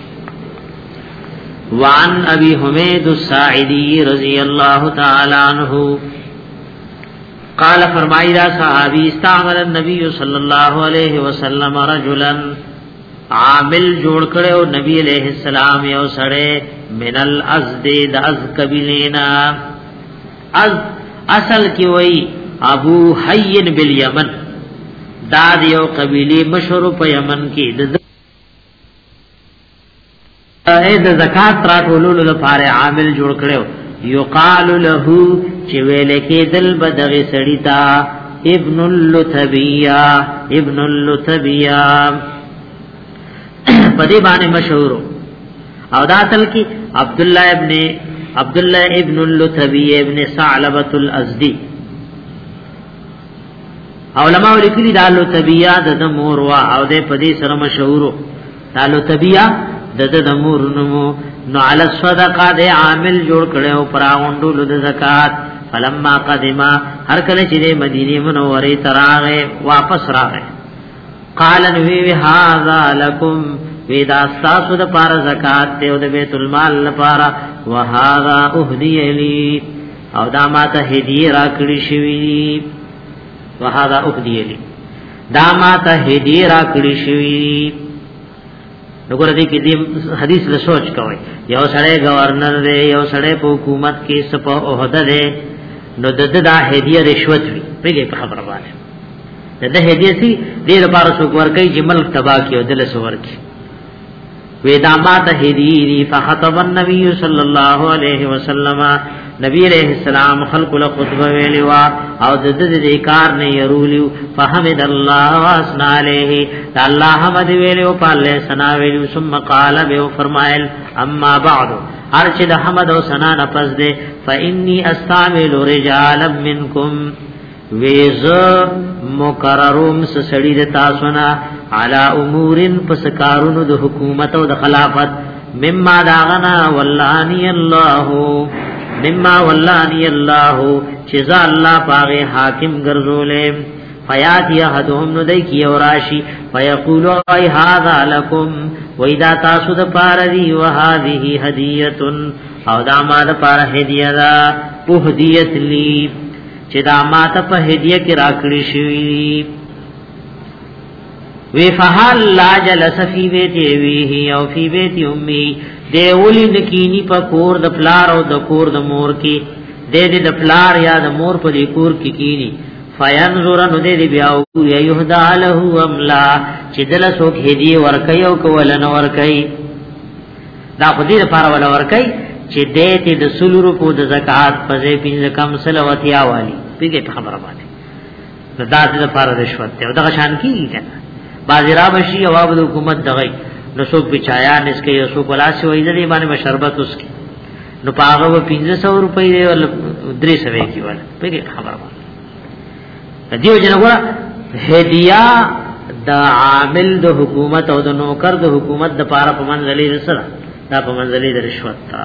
A: وعن ابي حميد الساعدي رضي الله تعالى عنه قال فرمائی دا صحابی استعمل النبي صلى الله عليه وسلم رجلا عامل جوړ کړو نبی علیہ السلام یو سړی من الازد د از قبیلینا از اصل کی وای ابو حین بالیمن دا یو قبیله مشهور په یمن کې د زکات راټولولو لپاره عامل جوړ کړو یقال له چې ویل کې دل بدغه سړی تا ابن اللتبیا ابن اللتبیا پدې باندې مشهور او دا اصل کې عبد الله ابن عبد الله ابن اللتبی ابن ثعلبۃ الازدی علماء لیکلي دا اللتبیا د مور وا او د پدې سره مشهور دا اللتبیا د د مور نو نو علی الصدقه د عامل جوړ کړو پراوندو د زکات فلما قدما هر کله چې مدینه منوره تراغه واپس راغه قال نبی هذا لكم ودا تاسو د پار زکات ته د بیت المال لپاره وهذا اهدی لی او دا ماته هدیه راکړی شوی وهذا اهدی لی دا ماته هدیه راکړی شوی وګوره دې کې دې حدیث له سوچ کوي یو سړی گورنر دی یو سړی په حکومت کې سپه عہده دی نو د دې د هدیه رشوت وی پیګه په خبره باندې د دې هدیه سي دې لپاره څوک ورکړي چې ملک تباہ کیو دل سور کی ویدامات هدیری فخطب النبی صلی الله علیه وسلم نبی علیہ السلام خلق له خطبه ویلی وا او د دې کار نه يرولیو فحمد الله واسنا علیه الله حمد ویلو په الله ثنا ویلو ثم قال به فرمایل اما بعد ارچ د حمد او ثنا نفس دے فانی استعمل رجالا منکم ویز مقرروم سړی د تاسو نه علی امورن پس کارونو د حکومت او د خلافت مما داغنا واللانی الله مما واللانی الله چې ذا الله پاغه حاکم ګرځولې فیاتی احدهم نو دی کی اوراشی فیقولو ای هذا لکم ویدا تاسو د پار دی و هذه هدیه او دا ما د پار هدیه دا اهدیت لی چې دا ما ته په هدیه کې راکړی شوی وی فحال لا جلس فی بیت ابیه او فی بیت امی دی ولی نکینی په کور د پلار او د کور د مور کې د دې د پلار یا د مور په دې کور کې کینی فینظر نو دې بیا او یهدا له املا چې دل سو هدیه ورکي او کول نه ورکي دا خو دې لپاره ولا ورکي چې دې ته د سلورو کو د زکات په ځای پنځه کم سلواتیا والی پیګه خبره باندې دا د لپاره رشوت ته دا شان کیږي کنه بازرا بشي او د حکومت دغی نو څوک بچایا نس کې یو څوک ولا شي وې دې باندې مشربت اوس کې نو پاغه و پنځه سو روپۍ دی ول درې سو کې ول پیګه خبره باندې دیو جن غوا هدیه د عامل د حکومت او د نوکر د حکومت د پاره په منځلې رسره دا په منځلې د رشوت تا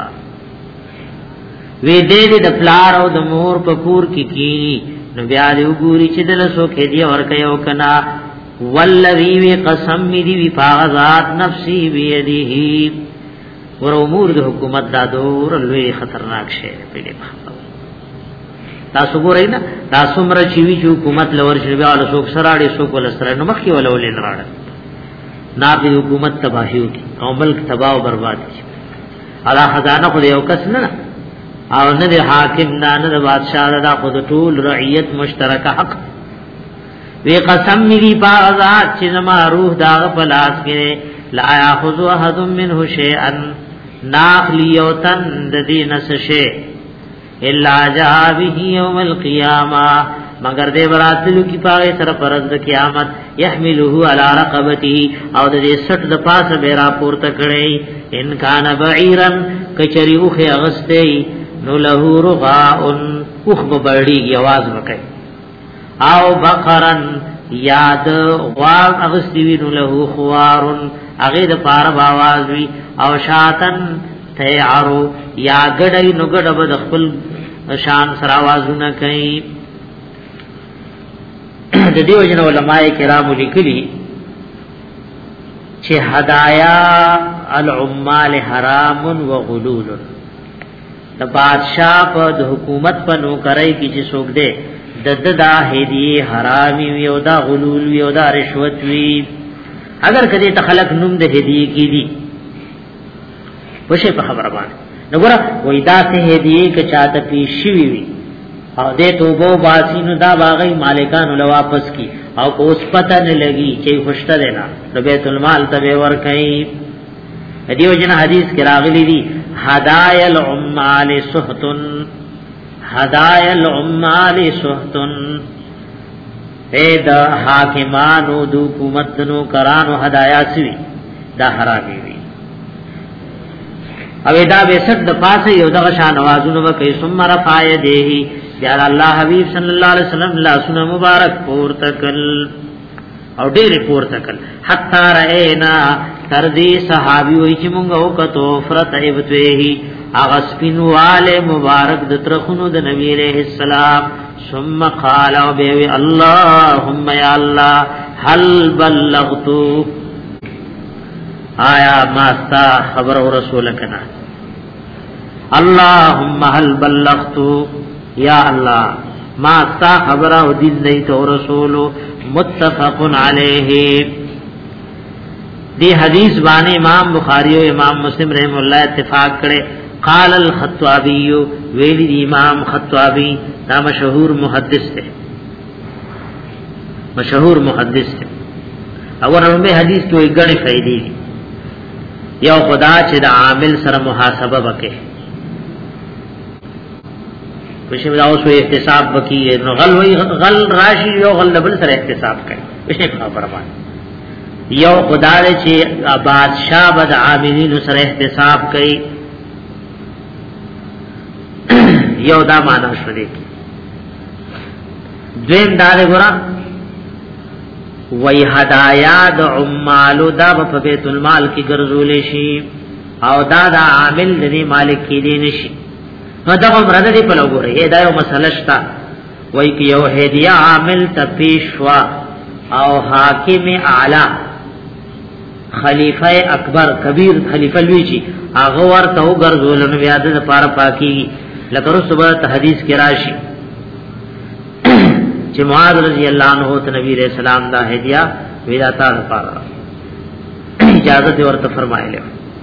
A: وی دې دې د پلار او د مور په کور کې کی نو بیا دې وګوري چې دل سو کې دی اور کيو کنا والذي وی قسم دی وی فاغذات نفسي بيديه ور امور د حکومت دا دور لوی خطرناک شی په تاسو ګورئ نه تاسو مر چې وی حکومت لور شي بیا له څوک سراړي څوک ول سره نو مخکي ول ولې نراړه نا په حکومت تباہی او ملک تباہ او برباد شي الا خزانه خو یو کس نه او نه د حاکم نه نه د بادشاہ دا خود ټول رعیت مشترک حق وی قسم می با ذات چې زما روح دا پلاس کې لا یاخذ احد منه شیئا ناخلیوتن د دین سشه الا جاء به يوم القيامه مگر دې براتلو کی پاره سره پرز د قیامت يحمله على رقبته او د دې سټ د پاسه به را پورته کړي ان کان بعیرن کچری اوخه اغسته نو له رغاء اوخ ببړی आवाज وکي او بقرن یاد غواغ اغستی نو له خوار اغه د پاره आवाज وی او شاتن تیارو یا گڑای نو گڑا با دخل شان سراوازونا کئی د دیو جن علماء کرام لکلی چه هدایا العمال حرام و غلول د بادشاہ په د حکومت په نوکرای کی چې څوک دے د د دا هدیه حرامي وی او دا غلول وی او دا رشوت وی اگر کدی تخلق نوم د هدیه کی دی وشه په خبره باندې نګوره وای دا ته هدیه ک چاته پیشي وی او دې توبو باسینو دا باغی مالکانو له واپس کی او اوس پته نه لګي چې خوشته دینا د بیت المال ته ور کوي دیو جن حدیث کې راغلی دي هدايا العمال سحتن هدايا العمال سحتن اے دا حاکمانو د حکومت نو کرانو هدايا سوي دا حرامي وي او دا به ست د پاسه یو دغه شان आवाजونه وکي ثم رفع يديه یا الله حبيب صلی الله علیه وسلم لا سن مبارک پور تکل او ډېر پور تکل حتا راینا تر دې صحابي وای چې مونږ وکړو فرت ایبته اغه سپینواله مبارک د ترخونو د نبی عليه السلام ثم قال او به اللهم یا الله هل بلغت آیا ماستا خبر او رسول کنا اللهم هل بلغت یا الله ماستا خبر او دین دی تو رسول متفق علیه دی حدیث باندې امام بخاری او امام مسلم رحم الله اتفاق کړي قال الخطابی ویلی دی امام خطابی دا مشهور محدث ہے مشهور محدث ہے اور ان میں حدیث تو ایک غنی فائدې یو خدا چې د عامل سره محاسبه وکړي وشه دا اوس احتساب وکړي نو غل وی غل راشي یو غل بل سره احتساب کوي وشه خبره باندې یو خدا چې بادشاہ بد عاملین سره احتساب کوي یو دا معنا شوه دین دار ګورا وی هدایا د عمال دا په بیت المال کې ګرځول شي او دا د عامل د مالک کې دي نشي نو دا مراد دی په لګوري دا یو مسله شته وای کی یو هدیه عامل تپیشوا او حاکم اعلی خلیفہ اکبر کبیر خلیفہ لوی چی هغه ورته وګرځول نو بیا د پاره پاکي لکه رسوبه حدیث کې راشي چې معاذ رضی الله عنه ته نبی رسول الله دا هدیه ویلا تا لپاره اجازه ورته فرمایله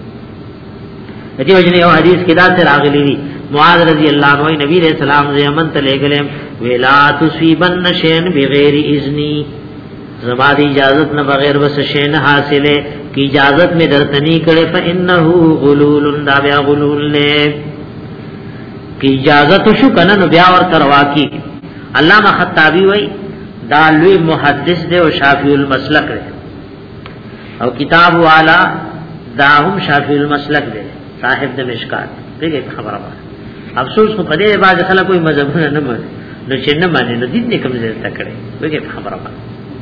A: دې وجنه یو حدیث کې دا تر راغلی دی معاذ رضی الله عنه نبی رسول الله یمن ته لګلم ویلا تصيبن شین بغیر اذنی زما دی اجازت نه بغیر بس شین حاصله کی اجازت میں درتنی کړي فانه غلول دا بیا غلول نه کی اجازت شو کنه نو بیا ور تروا کی علامہ خطابی وای دا لوی محدث دی او شافعی المسلک دی او کتاب والا دا هم شافعی المسلک دی صاحب د مشکات دغه خبره ده افسوس خو په دې باندې خلک کوئی مذهب نه مانی نو چې نه مانی نو دین کوم ځای ته کړي دغه خبره ده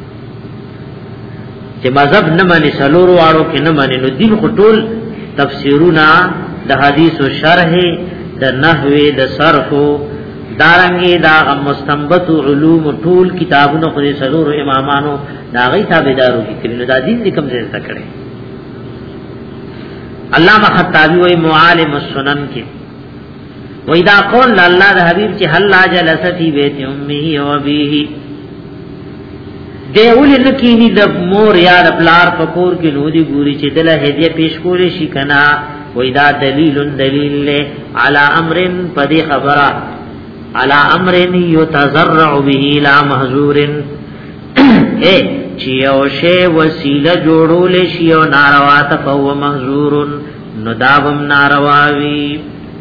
A: چې مذهب نه مانی سلور واړو کې نه مانی نو دین خو ټول تفسیرونه د حدیث او شرح د نحوی د صرف دارنګي دا مستنبط علوم ټول کتابونو خو سلور امامانو دا غي تابعدارو کې کړي دا دین کوم ځای ته کړي علامہ خطابی وی معالم السنن کې وی دا قول الله د حبیب چې هل جلس فی بیت امه و ابيه دیول نکینی د مور یا د پلار پکور کې نو دی ګوري چې دله هدیه پیش کولې شي کنا وی دا دلیل دلیل له علی امر پدی خبره علی امر یتزرع به لا محظور اے چې او شی وسیله جوړول شي او ناروا ته فو محظور نو داوم نارواوی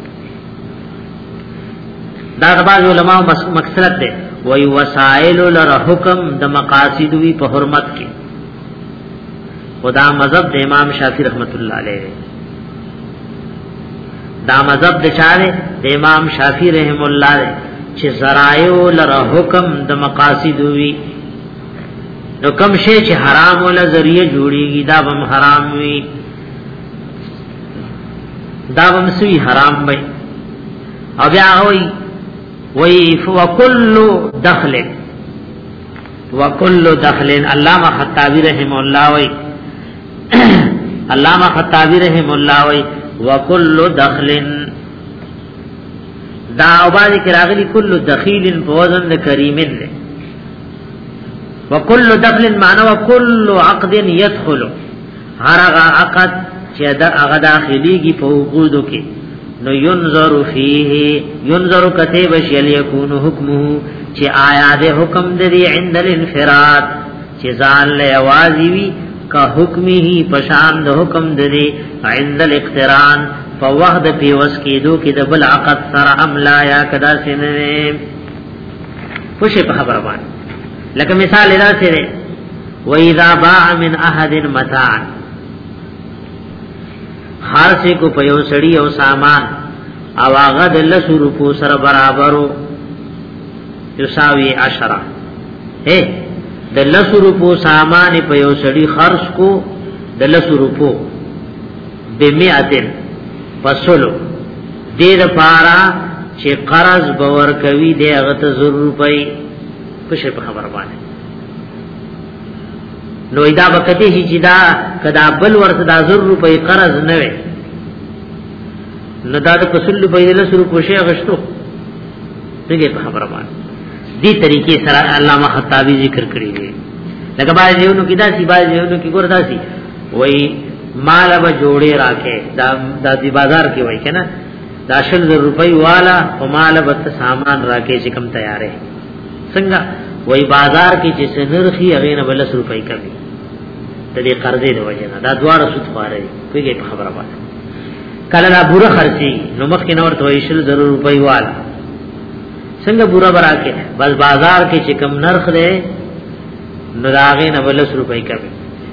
A: دا د باز علماء مقصد ده وی وسائل لر حکم د مقاصد وی په حرمت کې خدا مذهب د امام شافعی رحمت الله علیه دا مذهب د چاره د امام شافعی رحم الله چې زرایو لر حکم د مقاصد وی نو کم شی چې حرام ولا ذریعہ جوړیږي دا هم حرام وي دا هم سوی حرام وي او بیا وي وي وكل دخل وكل دخل علامہ خطابی رحم الله وي علامہ خطابی رحم الله وي وكل دخل دا اوبادی کراغلی کل دخیل فوزن کریمن له وكل دخل معنى وكل عقد يدخل هر عقد چې دا هغه داخليږي په وقود کې نو ينظر فيه ينظر كتب شيل يكون حكمه چې آیا د حکم دري عند الانفراد چې ځان له اوازي وي کا حکمه پشان د حکم دري عند الاقتران فوحد په وس کې دو کې د بل عقد سره املا یا کدا سینه خوشي په خبره باندې لکه مثال ادا سره و اذا باع من احد متاع خاصه کو پيو سړی او سامان او هغه د لسو روپو سره برابرو یساوی عشرہ اے د لسو روپو سامان پيو سړی خرج کو د لسو روپو بمئتن پسلو دې د پارا چې قرض باور کوي د هغه ته زر روپۍ پښه په خبر باندې نو دا وکته چې دا کدا بل ورته د زر روپۍ قرض نه وي نو دا د پسل روپۍ له سر پښه غشتو دغه په خبر باندې دې طریقې سره علامہ خطابی ذکر کړی دی لکه باندې یو نو کدا سی باندې یو نو کې ګور داسي وای مال به جوړې راکې دا د بازار کې وای کنه دا شل زر روپۍ والا او مال به سامان راکې چې کم تیارې څنګه وای بازار کې چې نرخي هغه نه بل سر روپۍ کوي د دې قرضې د وجه نه دا دواړه سود خواري کوي په خبره باندې کله لا بوره خرچي نو مخکې نور ته شل زر روپۍ والا څنګه بوره براکه بس بازار کې چې کم نرخ دی نو راغې نه بل سر روپۍ کوي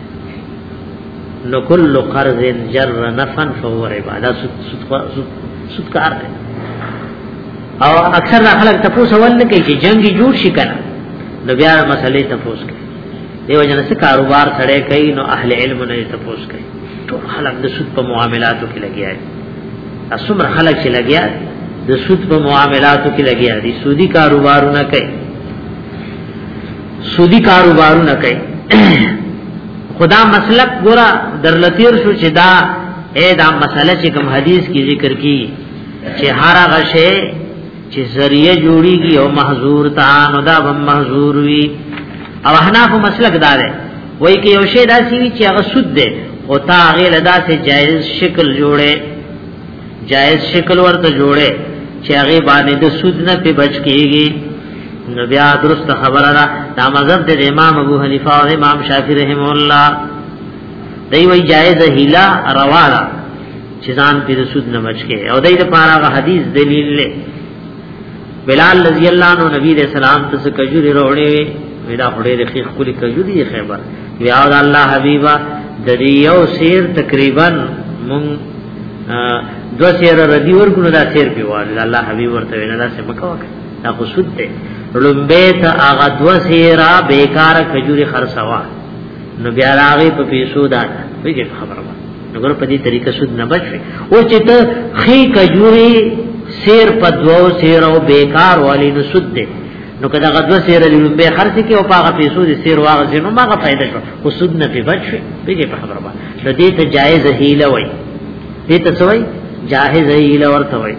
A: نو کل قرض جر نفعا فهو ربا دا سود سود سود کار دی او اکثر خلک تاسو ول نه کوي چې جنگي جوړ شي کنه نو بیا مسلې تاسو کوي دیو جن څه کاروبار سره کوي نو اهل علم نه تاسو کوي ټول خلک د سود په معاملاتو کې لګیا دي اسمر خلک چې لګیا دي د سود په معاملاتو کې لګیا دي سودی کاروبارونه کوي سودی کاروبارو نه کوي خدا مسلک ګورا در لتیر شو چې دا اے دا مسله چې کوم حدیث کی ذکر کی چې هر هغه شی چې ذریعہ جوړیږي او محظور تا نو دا هم محظور وي او حناف مسلک دار ہے وای کې یو شی داسي وي چې هغه سود ده او تا هغه لدا سے جائز شکل جوړه جائز شکل ورته جوړه چې هغه باندې د سود نه په بچ کیږي نو بیا درست خبره ده دا مذهب د امام ابو حنیفه او امام شافعی رحم الله دی وی جائز هیلا روالا چې ځان په سود نه بچ کې او دای د پاره حدیث دلیل له بلال رضی الله عنه نبی رسول الله ته کجوري وروړي ودا خړې د خیخ کلی کجوري خیبر یا الله حبیبا د یو سیر تقریبا مون دو سیر ردی ورګو دا سیر پیوال الله حبیب ورته وینا دا څه مکو دا خو سود ده لومبه ته هغه دو سیرا بیکار کجوري خرڅوا نو بیا راغی په پیسو دا ویږي خبره نو ګور په دې طریقه سود نه بچي او چې ته خې کجوري سیر په دوو سیر او بیکار والی نو سود ده نو کدا غدو سیر لومبه خرڅ کې او پاغه پیسو دې سیر واغ نو ماغه فائدہ شو او سود نه په بچي ویږي په خبره نو دې ته جایز هیله وای دې ته څوای جائز هیله ورته وای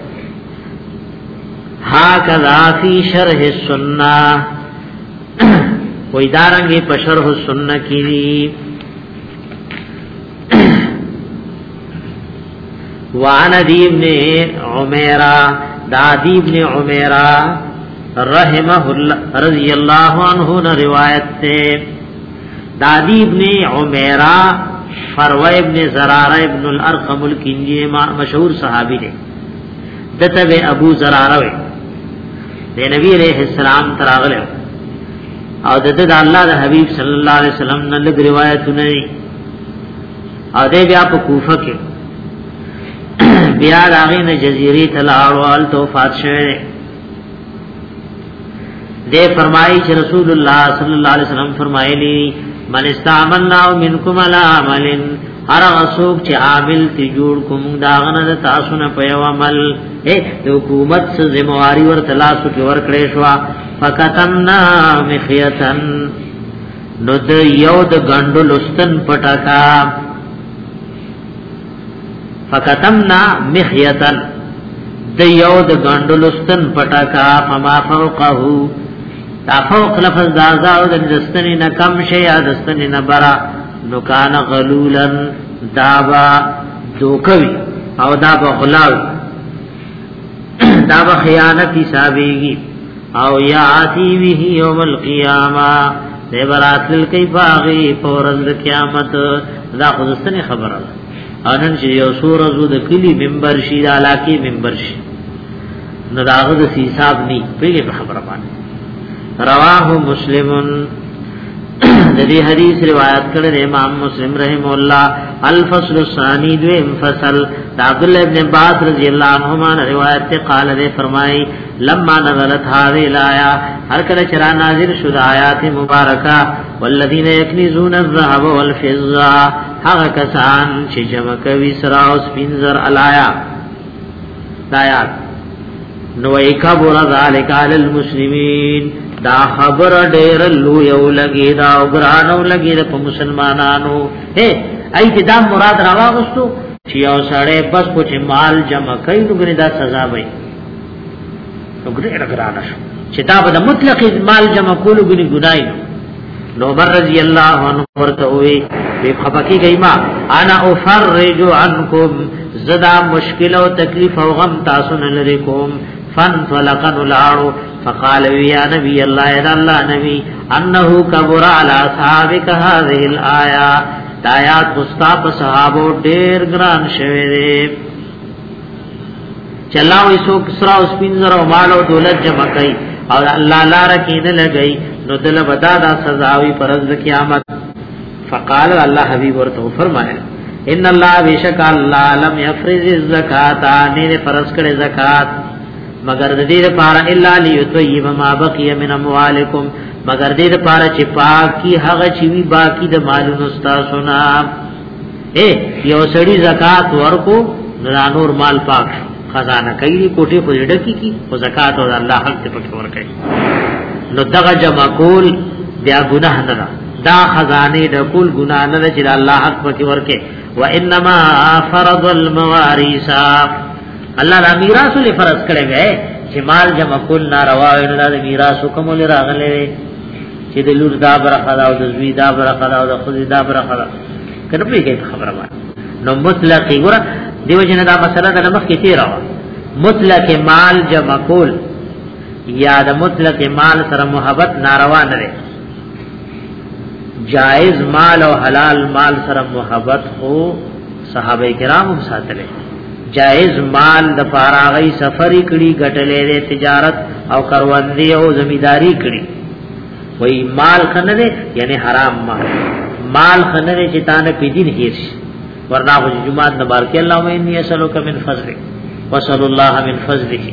A: هاکذا فی شرح السنہ وې دارنګي په شرح السنہ کې وعن ابن عمیرہ دادی ابن عمیرہ رحمہ اللہ رضی اللہ عنہ نے روایت سے دادی ابن عمیرہ فروہ ابن زرارہ ابن الارقم الکنجی مشہور صحابی نے دتب ابو زرارہ دے نبی علیہ السلام تراغلے او دته د الله د حبیب صلی الله علیه وسلم نه لږ روایتونه او دې بیا په کوفه کې بیا راغی نه جزیره تلاړوال تو فاتشه دې فرمایي چې رسول الله صلی الله علیه وسلم فرمایلی من استعملنا منکم علی عمل هر اسوک چې عامل تی جوړ کوم داغنه د تاسو نه په یو عمل اے د حکومت څخه ذمہواری ور تلاسو کې ور کړې شو فکتمنا مخیتن نو د یو د غندو لستن پټکا فکتمنا مخیتن د یو د غندو لستن پټکا فما فوقه دا فوق لفظ دا زاو د دستنی نه کم شي یا دستنی نه برا نو کان غلولن دابا دوکوي او دابا غلاو دابا خیانت حسابيږي او یاتی به یوم القیامه دیبرات لکی باغی فورز قیامت دا خودستنی خبره انن چې یو سورزو د کلی منبر شي د علاقه منبر شي نو داغه د حساب ني په خبره باندې رواه مسلمون د دې حدیث روایت کړی امام مسلم رحم الله الفصل الثانی دویم فصل عبد الله ابن عباس رضی الله عنهما روایت ته قال دې فرمای لما نزلت هذه الايه هر کله چر نازل شو آیات مبارکه والذین یکنزون الذهب والفضه هغه کسان چې جمع کوي سرا او سپینزر الایا آیات نو ایکبر ذلک علی المسلمین دا خبر ډیر لو یو لګی دا وګرانو لګی د مسلمانانو هي ایت دا مراد راوغستو چې یو سړی بس په مال جمع کوي نو ګری دا سزا وي نو ګری راګرانه شو چې دا به مطلق مال جمع کولو ګني ګنای نو عمر رضی الله عنه ورته وي په خپکی گئی ما انا افرج عنکم زدا مشکل او تکلیف او غم تاسو نه لري کوم فن فلقن العارو فقال يا نبي الله يا الله نبي انه كبر على اصحابك هذه الايه آیات مستاپ صحابو ډیر ګران شوه دي چلاو ایسو کسرا او سپینزر او مال او دولت جمع کړي او الله لار کې نه لګي نو دل ودا دا سزاوي پرز قیامت فقال الله حبيب ورته فرمایا ان الله بیشک الله لم يفرض الزکات نه فرض کړي زکات مگر د دې لپاره الا ليطيب ما بقي من اموالكم مگر دې لپاره چې پاکي هغه چې وی باقی د مالونو تاسو نه اے یو سړي زکات ورکو نور مال پاک خزانه کوي کوټه په ډکی کی او زکات او الله حق ته پکې ورکړي نو دغه جمع کول بیا گناہ نه دا خزانه د کول ګنا نه چې الله حق پکې ورکه وانما فرض المواريث الله را میراث له فرض کړي وي چې مال جمع کول ناروا نه د میراث حکم له راغله چې د لور دا برخه دا او د زوی دا برخه دا او د خو دا برخه دا کله پیږي خبره ما نو مطلق ګور دیو جن دا مسله د مخ کې تیر مطلق مال جمع کول یا د مطلق مال سره محبت ناروا نه ده جائز مال او حلال مال سره محبت خو صحابه کرام هم ساتله جائز مال د فارغی سفری کړي غټلې تجارت او کاروبار او زمینداری کړي وای مال خنه ده یعنی حرام مال مال خنه ده چې تانه پیدین هیڅ ورنا خو جمعه نه بار کې الله مې ني اسلوک من فضل وصل الله من فضله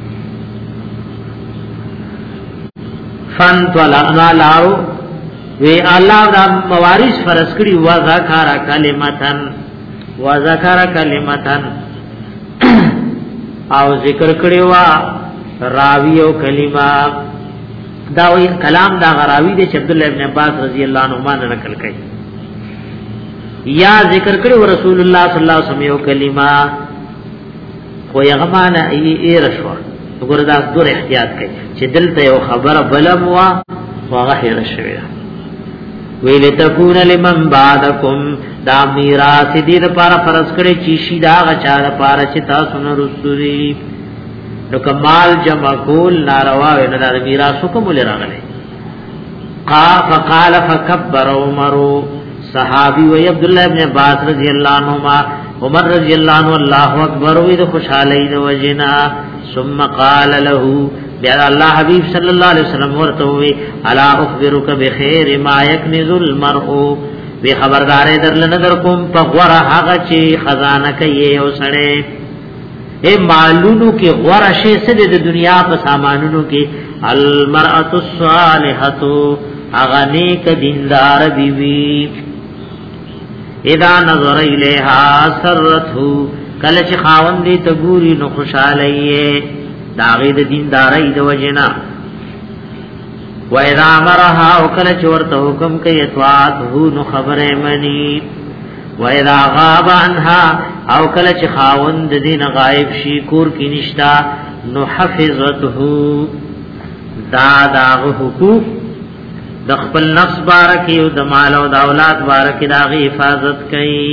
A: فن طلعنا لاو وی الله دا موارث فرض کړي وا ذکر کلمتن وا ذکر کلمتن او ذکر کړي وا راوی او کلمه دا وی کلام دا راوی د عبد الله ابن عباس رضی الله عنهما نقل کړي یا ذکر کړي رسول الله صلی الله علیه وسلم یو کلمه خو یغمانه ای رشوا وګوره دا دور احتیاط کوي چې دلته یو خبره بلم وا واغه هیر شوی ویل تکون لمن بعدکم دا میراث دې لپاره فرض کړي چې شي دا غچا لپاره چې تاسو نه رسولي نو کمال جمع کول ناروا نه دا میراث حکم لراغله قا فقال فكبر عمر صحابي و عبد الله ابن عباس رضی الله عنهما عمر رضی الله عنه الله اکبر و دې خوشاله دې وجنا ثم قال له بیا الله حبیب صلی الله علیه وسلم ورته وی الا اخبرک بخیر ما یکنز المرء به خبردار درل نظر کوم په غره هغه چې خزانه کوي او سړی اے مالونو کې غره شی سده د دنیا په سامانونو کې المرأة الصالحة هغه نیک دیندار بیوی اذا نظر الیها سرته کله چې خاوند دې تګوري نو خوشاله یې داغه د دیندارۍ د وجنا و اذا امرها او کله چې ورته حکم کوي اطاعت هو نو خبره مني و اذا غاب عنها او کله چې خاوند دې غائب شي کور کې نشتا نو حفظته دا داغه حقوق د خپل نفس بارکه او د مال او د اولاد بارکه داغه حفاظت کوي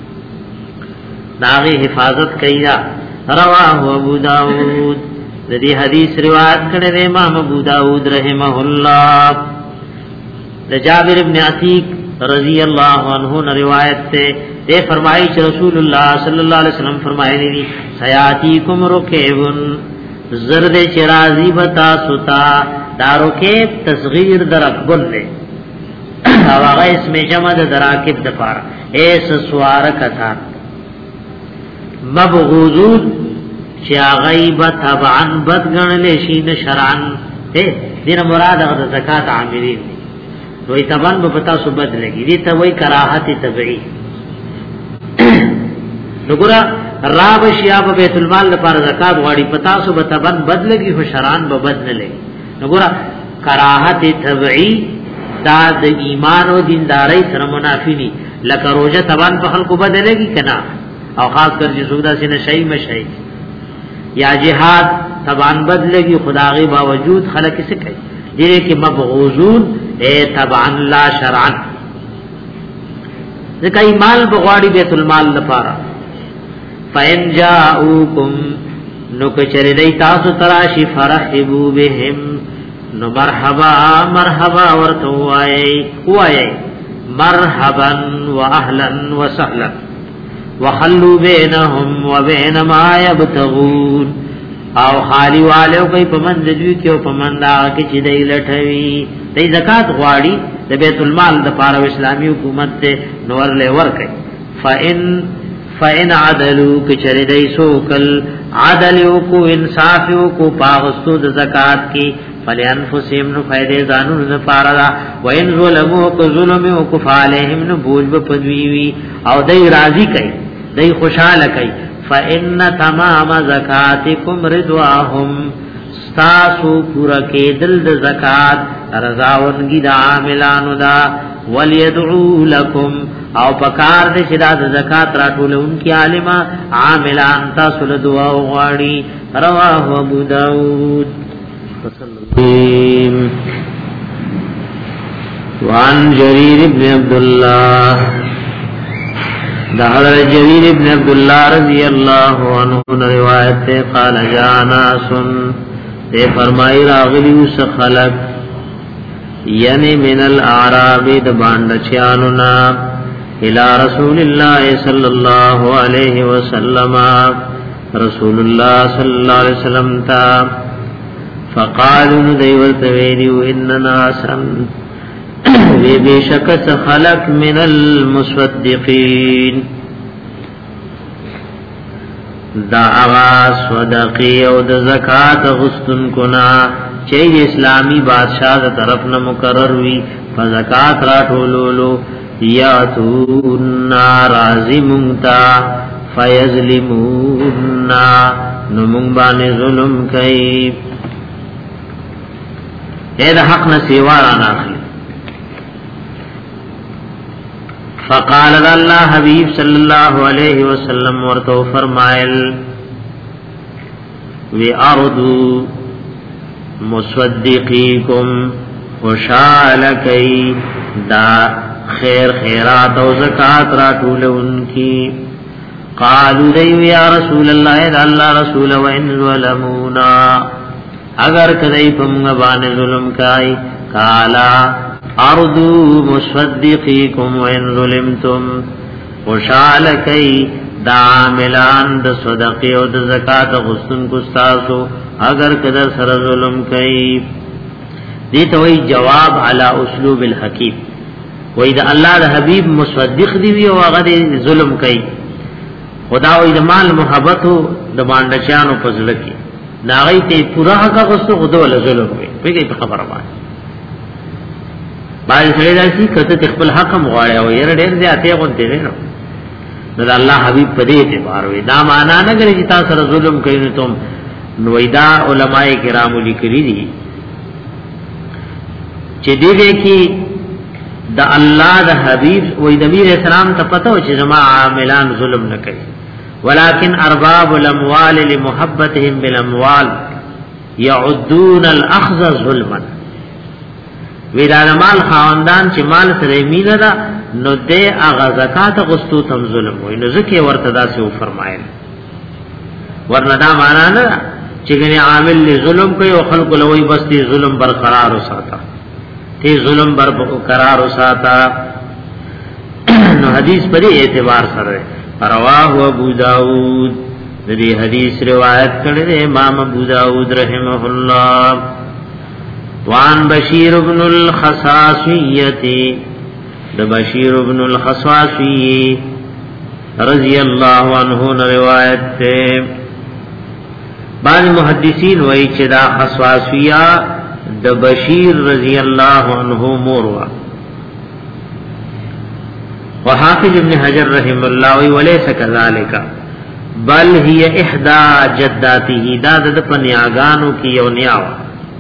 A: داغه حفاظت کوي رواه ابو داود د دې حدیث روایت کړی دی امام ابو داود رحمه الله د جابر ابن عتیق رضی الله عنه نے روایت ته دې فرمایي چې رسول الله صلی الله علیه وسلم فرمایلی دي سیاتیکم رکیبن زرد چرازی بتا ستا دارو کې تصغیر در اکبر دے او هغه اسم جمع د دراکب د پار ایس سوار کثا مبغوزون چې غیب تبعا بدګنل شي نه شرعن ته دین مراد د زکات عاملین وې تبان په پتا سو بدلږي دي ته وې کراهت تبعی وګوره راب شیا په بیت المال لپاره زکات غواړي پتا سو به تبان بدلږي خو شرعن به بدللې وګوره کراهت تبعی دا د ایمان او دیندارۍ سره منافی ني لکه روزه تبان په خلکو بدلږي کنا او خاص کر چې سودا سي نشئی مشئی یا جهاد تبان بدلږي خدای باوجود خلک څه کوي دې کې مبغوزون اے تبعا لا شرعا ځکه ایمان بغواړي بیت المال لپاره فین جاءوکم نو کچری دای تاسو تراشی فرحبو بهم نو مرحبا مرحبا ورته وای وای مرحبا واهلا وسهلا وخلوا بينهم وبين ما يبتغون او خالی والو کوي پمند دوی کې او پمند هغه کې چې دای لټوي دای زکات غواړي د بیت المال د پاره اسلامي حکومت ته نور له ور کوي فإن فإن عدلوا کچری دای سوکل عدل کو انصاف کو پاغستو د زکات کې فلانفسهم نو فائدې ځانو نه پاره وین ظلمو کو ظلم او کفالهم نو بوج په پدوی وی او دای راضی کوي دای خوشاله کوي فإن تمام زکاتکم رضواهم استاسو پورا کې دل د زکات رضاونگی دا عاملانو دا ولیدعو لکم او پکار دے شدا دا زکاة راٹولے ان کی عالمہ عاملان تاسل دعا غاڑی رواہ ابو داود وعن جریر ابن عبداللہ دا حضرت جریر ابن عبداللہ رضی اللہ عنہ روایت تے قال جانا سن تے فرمائی راغلیو سخلق یعنی من الاعراب دباندچیانونا الى رسول اللہ صلی اللہ علیہ وسلم رسول اللہ صلی اللہ علیہ وسلم تا فقالوا دیورت ویدیو اننا سن وی بے شکس خلق من المصدقین دا آغاز صدقی او دا زکاة غستن کنا چید اسلامی بادشاہ دا طرف نہ مقرر ہوئی فزکاة راٹولولو یاتونا رازی منگتا فیظلمونا نمونگبان ظلم کئی اے دا حق نسیواران آخری فقال اللہ حبیب صلی اللہ علیہ وسلم ورتو فرمائل وی اردو مصدقیکم خوشالکی دا خیر خیرات و زکاة راتول ان کی قالو دیو یا رسول اللہ دا اللہ رسول و ان ظلمونا اگر کدی پمگبان ظلم کائی قالا اردو مصدقیکم وان ظلمتم خوشالکی دا عاملان دا صدقی و دا زکاة غستن کستاسو اگر قدر سر ظلم کئی دیتا وی جواب علی اسلوب الحکیم وی دا اللہ دا حبیب مصدق دیوی و اگر ظلم کئی خدا وی دا مال محبتو دا باندچانو پزلکی ناغی تی پورا حقا غستو خدا والا ظلم کئی پیگئی پا خبر آباد بعض سڑی داسی کتا تخبل حقم غاڑیا و یر دیر زیادی غنطی دینا دا اللہ حبیب پدی اعتبار ہوئی دا مانا نگری جتا سر ظلم کئی تم نویدا علماء کرام لکری دی چه دیوے کی دا اللہ دا حبیب وی نبی علیہ السلام تا پتہ ہو چه زما عاملان ظلم نکری ولیکن ارباب الاموال لمحبتهم بالاموال یعدون الاخذ ظلما ویدان مال خواندان چه مال سره مینه دا نو دے اغا زکاة غستو تم ظلم ہوئی نو ذکی ورتدا سے وہ فرمائل ورندا مانا نا چگنی عامل لی ظلم کوئی و خلق لوئی بس تی ظلم برقرار ہو ساتا تی ظلم برقرار ہو ساتا نو حدیث پری اعتبار سر ہے رواہ ابو داود دی حدیث روایت کرده امام ابو داود رحمہ اللہ وان بشیر ابن الخصاصیتی دا بشیر ابن الخصاصی رضی اللہ عنہ روایت تے بعض محدثین وئی چه دا خصاصیہ دا بشیر رضی اللہ عنہ موروا وحافظ ابن حجر رحم اللہ وی ولیس کذالک بل ہی احدا جداتی دا دا پنیاگانو کی یو نیاوا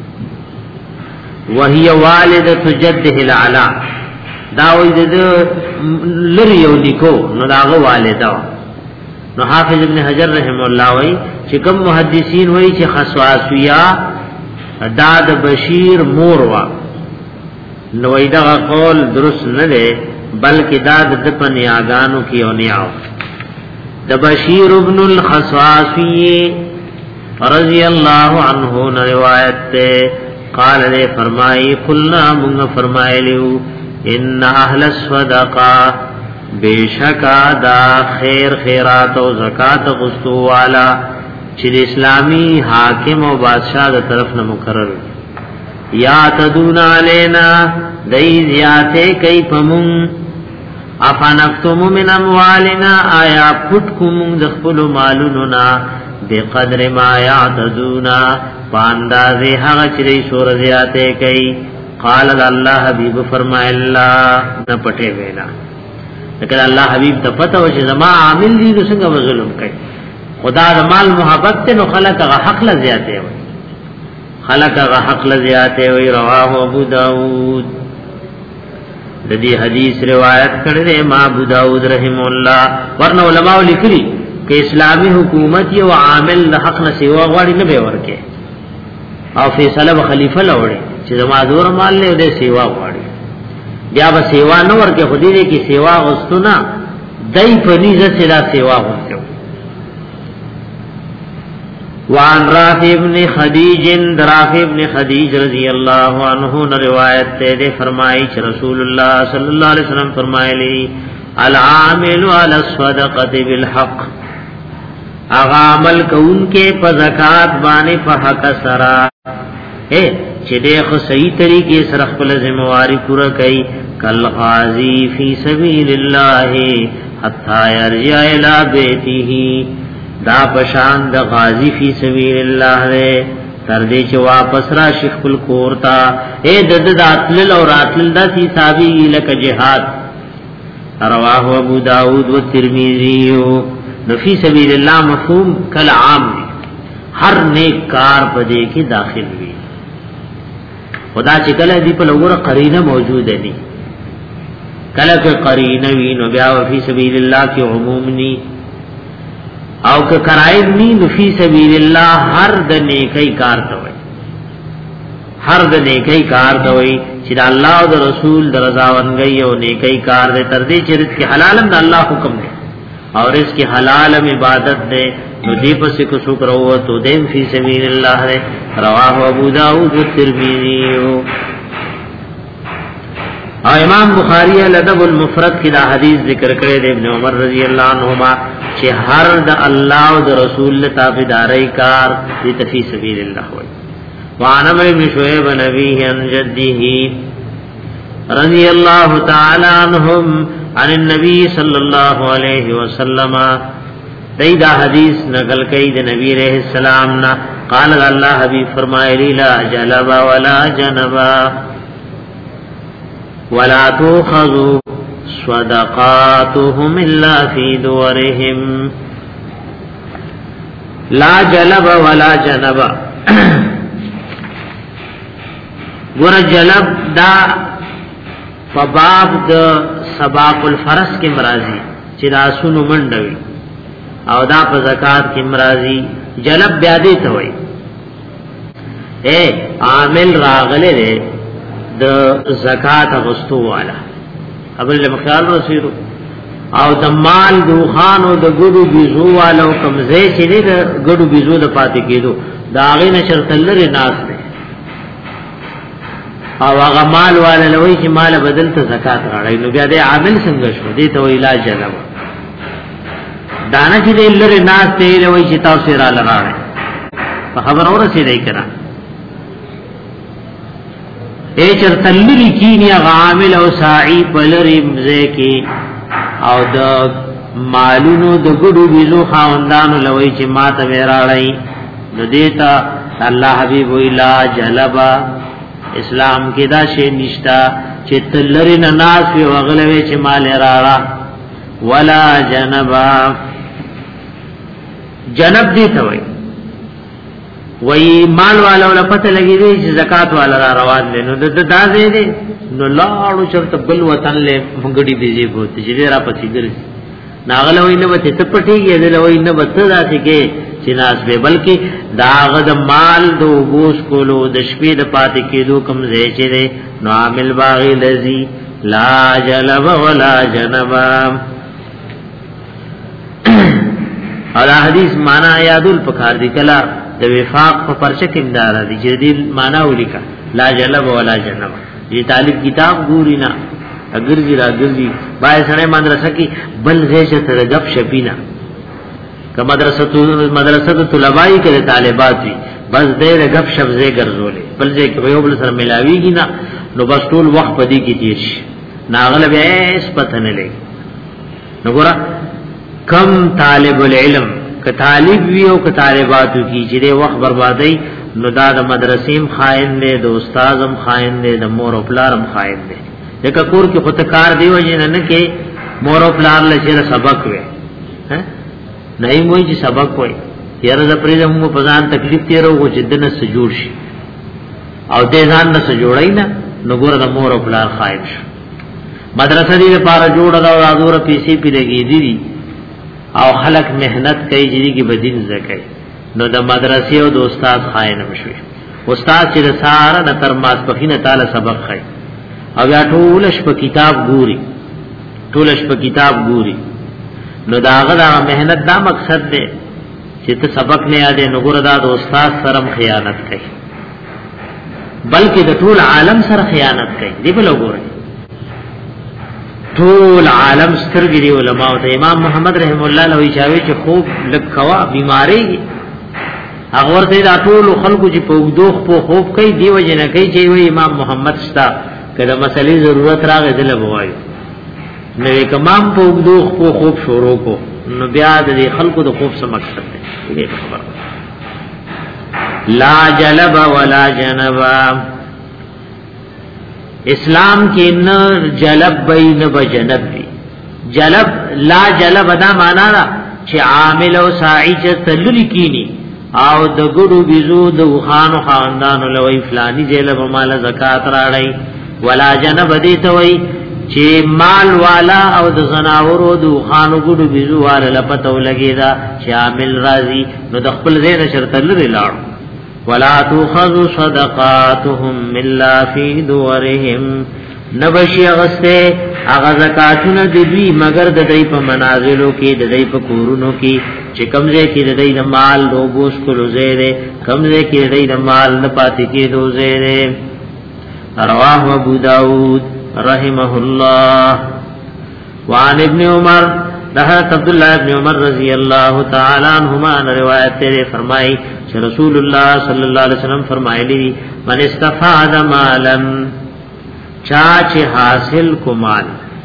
A: وهي والدة جده العلا داوی د لری یو لیکو نو داغه والده نو حافظ ابن حجر رحم الله وی چې کوم محدثین وی چې خصواصیا داد بشیر مور وا نو دا قول درست نه ده بلکې داد د پنیاګانو کې اونیاو د بشیر ابن الخصاصی رضی الله عنه روایت ته قال نے فرمائی قلنا منگ فرمائلیو ان اہل الصدقہ بے شکا دا خیر خیرات و زکاة غستو والا چل اسلامی حاکم و بادشاہ دا طرف نہ مقرر یا تدون علینا دی زیاتے کئی پمون افنکتم من اموالنا آیا پتکم دخپل مالوننا بقدر ما یعتدونا پاندازی حق چری سور زیاتے کئی قال اللہ حبیب فرمائے اللہ نہ پٹے وینا لیکن اللہ حبیب تا پتہ وچ زما عامل دی نو څنګه ظلم کئی خدا د مال محبت ته نو خلق غ حق ل زیاته وي خلق غ حق لزیاته وی رواه ابو داود د دې حدیث روایت کړی ما ابو داود رحم الله ورنه علماء لیکلي کہ اسلامی حکومت یو عامل د حق نه سیوا غواړي نه به ورکه او فیصله خلیفہ لوړي چې زما دور مال له دې سیوا غواړي بیا به سیوا نه ورکه خودی دې کی سیوا غستونه دای په نیزه سره سیوا ورکو وان رافع ابن خدیج رافع ابن خدیج رضی اللہ عنہ نے روایت تے فرمائی کہ رسول اللہ صلی اللہ علیہ وسلم فرمائے العامل علی الصدقۃ بالحق اغا عمل کون کے په زکات باندې په حق سرا اے چې دغه صحیح طریقې سره خپل ذمہ واری پورا کړي کل غازی فی سبیل اللہ حتی یرجع الی بیته دا پشان د غازی فی سبیل اللہ دے تر دې چې واپس را شیخ کل کورتا اے دد داتل او راتل د سی صحابی لک جهاد رواه ابو داود و ترمذی فی سبیل اللہ مفہوم کل عام دی ہر نیک کار پدے کی داخل ہوئی خدا چې کله دی په لور قرینه موجود دی کله که قرینه وی نو بیا فی سبیل اللہ کی عموم نی او که کرائم نی نو فی سبیل اللہ ہر د نیکی کار توي ہر د نیکی کار توي چې د الله او د رسول د رضا ونګي او نیکی کار دې تر دې چې رزق حلال د الله حکم دی اور اس کی حلال عبادت دے تو دی پس کو شکر ہو تو دیم فی سبیل اللہ دے رواه ابو داؤد و ترمذی اور امام بخاری الادب المفرد کی دا حدیث ذکر کرے دے ابن عمر رضی اللہ عنہما کہ ہر دا اللہ و دا رسول تابعداری کار دی فی سبیل اللہ ہوئی وعن عمر بن شعیب نبیہ عن جدہ رضی اللہ تعالی عنہم عن النبی صلی اللہ علیہ وسلم دیدہ حدیث نقل کئی دے نبی علیہ السلام نا قال اللہ حبیب فرمائے لا جلب ولا جنب ولا توخذوا صدقاتهم الا في دورهم لا جلب ولا جنب ګور جلب دا فباب د سباق الفرس کې مرাজি چې راسونو منډوي او دا په زکات کې مرাজি جلب بیا دې ته وای اے عامل راغله دې د زکات غستو والا قبل مخال رسول او د مال دوخان او د ګډو بيزو والو کمزې چې دې د ګډو بيزو د پاتې کېدو دا غي نشر تلره ناس نه او هغه مال والا لوي چې مال بدل ته زکات راړي نو بیا دې عامل څنګه شو دې ته علاج جلب دانه چې دې لره ناس ته لوي چې تاسو را لراړي په خبر اورسي دی کړه اے چر تلری کینی عامل او ساعی پلری مزه کی او د مالونو د ګډو بيزو خاوندانو لوي چې ما ته وراړي نو دیتا الله حبيب ویلا جلبا اسلام کې دا شی نشتا چې تلری نه ناس وی وغلوي چې مال راړه ولا جنبا جنب دی ته وای وای مال والا ولا پته لګی دی چې زکات والا را روان دي نو د دازې دي نو لاړو چرته بل وطن له مونګړي دی بوت چې را پتی ګرځي ناغله وای نه وته تپټیږي دل وای نه وته ذاتي کې چې ناس به بلکې داغه د مال دو بوس کولو د شپې د پاتې کېدو کم زې چې دی نو عامل باغی لذي لا جلب ولا جنبا دا حدیث معنا یادول پکار دی کلا د وفاق په پرچه کې اندار دي چې دې معنا ولیکا لا جلب ولا جنب دې طالب کتاب ګوري نه اگر جی را ګرځي بای سره مدرسه کې بل زیشه تر غب شپینا که مدرسه مدرسه طلبای کې طالبات وي بس دې غب شپ زې ګرځولې بل ځای کې یو بل سره ملاويږي نه نو بس ټول وخت پدې کې تیر شي ناغله به اس پته نه لګي نو ګور کم طالب العلم که طالب وی او که طالباتو کی چې وخت بربادي نو دا د مدرسېم خائن دی د استادم خائن دی د مور او پلارم خائن دی دغه کور کې خود کار دی وجه نه کې مور او پلار له چیرې سبق وې ها نه موي چې سبق وې یاره د پرې موږ په ځان تکلیف تیرو او چې دنه سجور شي او دې ځان نه جوړای نه نو ګور د مور او پلار خایب شو مدرسې دې لپاره جوړه دا او ازور پیسې پی لګې دي او خلق مهنت کوي چې کې بدین زکای نو د مدرسې او د استاد خاين مشوي استاد چې ساره د تر ماسپخینه تعالی سبق خای او یا ټولش په کتاب ګوري ټولش په کتاب ګوري نو داغه دا مهنت دا مقصد دی چې ته سبق نه یادې نو ګور دا د استاد سره خیانت کوي بلکې د ټول عالم سره خیانت کوي دی بل وګورئ ټول عالم سترګې دی علماء او امام محمد رحم الله لوي چاوي چې خوب لکوا بیماری هغه ورته دا ټول خلکو چې په وګدوخ په خوب کوي دی وجه نه کوي چې وي امام محمد ستا کله مسلې ضرورت راغې دل بوای نو کمام په وګدوخ په خوب شروع کو نو بیا د خلکو د خوب څه مقصد دی خبر لا جلب ولا جنبا اسلام کې نه جلب بین بجنب دی جلب لا جلب دا معنا دا چې عامل او ساعی چې تلل کینی او د ګړو بيزو د وخانو خاندانو لوي فلاني جلب مال زکات راړی ولا جنب دي ته وای چې مال والا او د زناورو د وخانو ګړو بيزو واره لپته ولګی دا چې عامل راضي نو د خپل زین شرط لري لاړ ولا تؤخذ صدقاتهم الا في دورهم نبشي غسته اغه زکاتونه د دوی مگر د دې په منازلو کې د دې په کورونو کې چې کمزې کې د دې د مال لوګوس کولو زیره کمزې کې د دې د مال نه پاتې کې دو زیره رواه ابو داود رحمه الله وعن ابن عمر حضرت عبداللہ ابن عمر رضی اللہ تعالی عنہما روایت تیرے فرمائی کہ رسول اللہ صلی اللہ علیہ وسلم فرمائے لی من استفاد مالا چاچ حاصل کو مال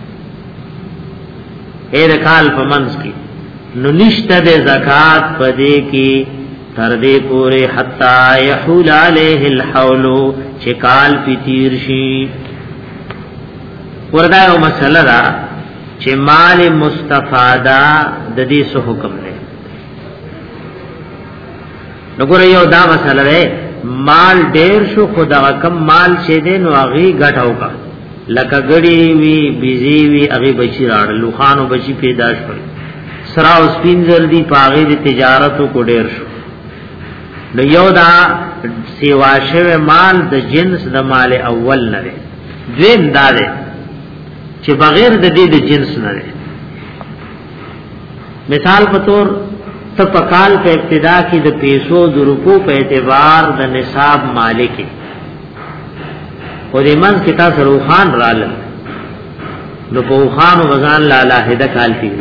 A: اے رکال پمنس کی ننشت دے زکاة پدے کی تردے پورے حتی یحول علیہ الحولو چکال پی تیرشی وردائیو مسئلہ دا چې مال مستفادا د دې سو حکم دی وګوره یو دا مسله ده مال ډیر شو خدا کم مال شه دې نو هغه غټاو کا لکه غړي وی بيزي وی هغه بچی راړل لوخانو بچی پیدا شول سرا او سپین جلدی پاغه دي تجارت کو ډیر شو نو یو دا سیوا شوه مال د جنس د مال اول نه دی دین دا دی چې بغیر د دې د جنس نه لري مثال په تور ته پکال په ابتدا کې د پیسو د روپو په اعتبار د نصاب مالک او د من کې تاسو روخان رال نو په روخان وزن لا لاهده کال کې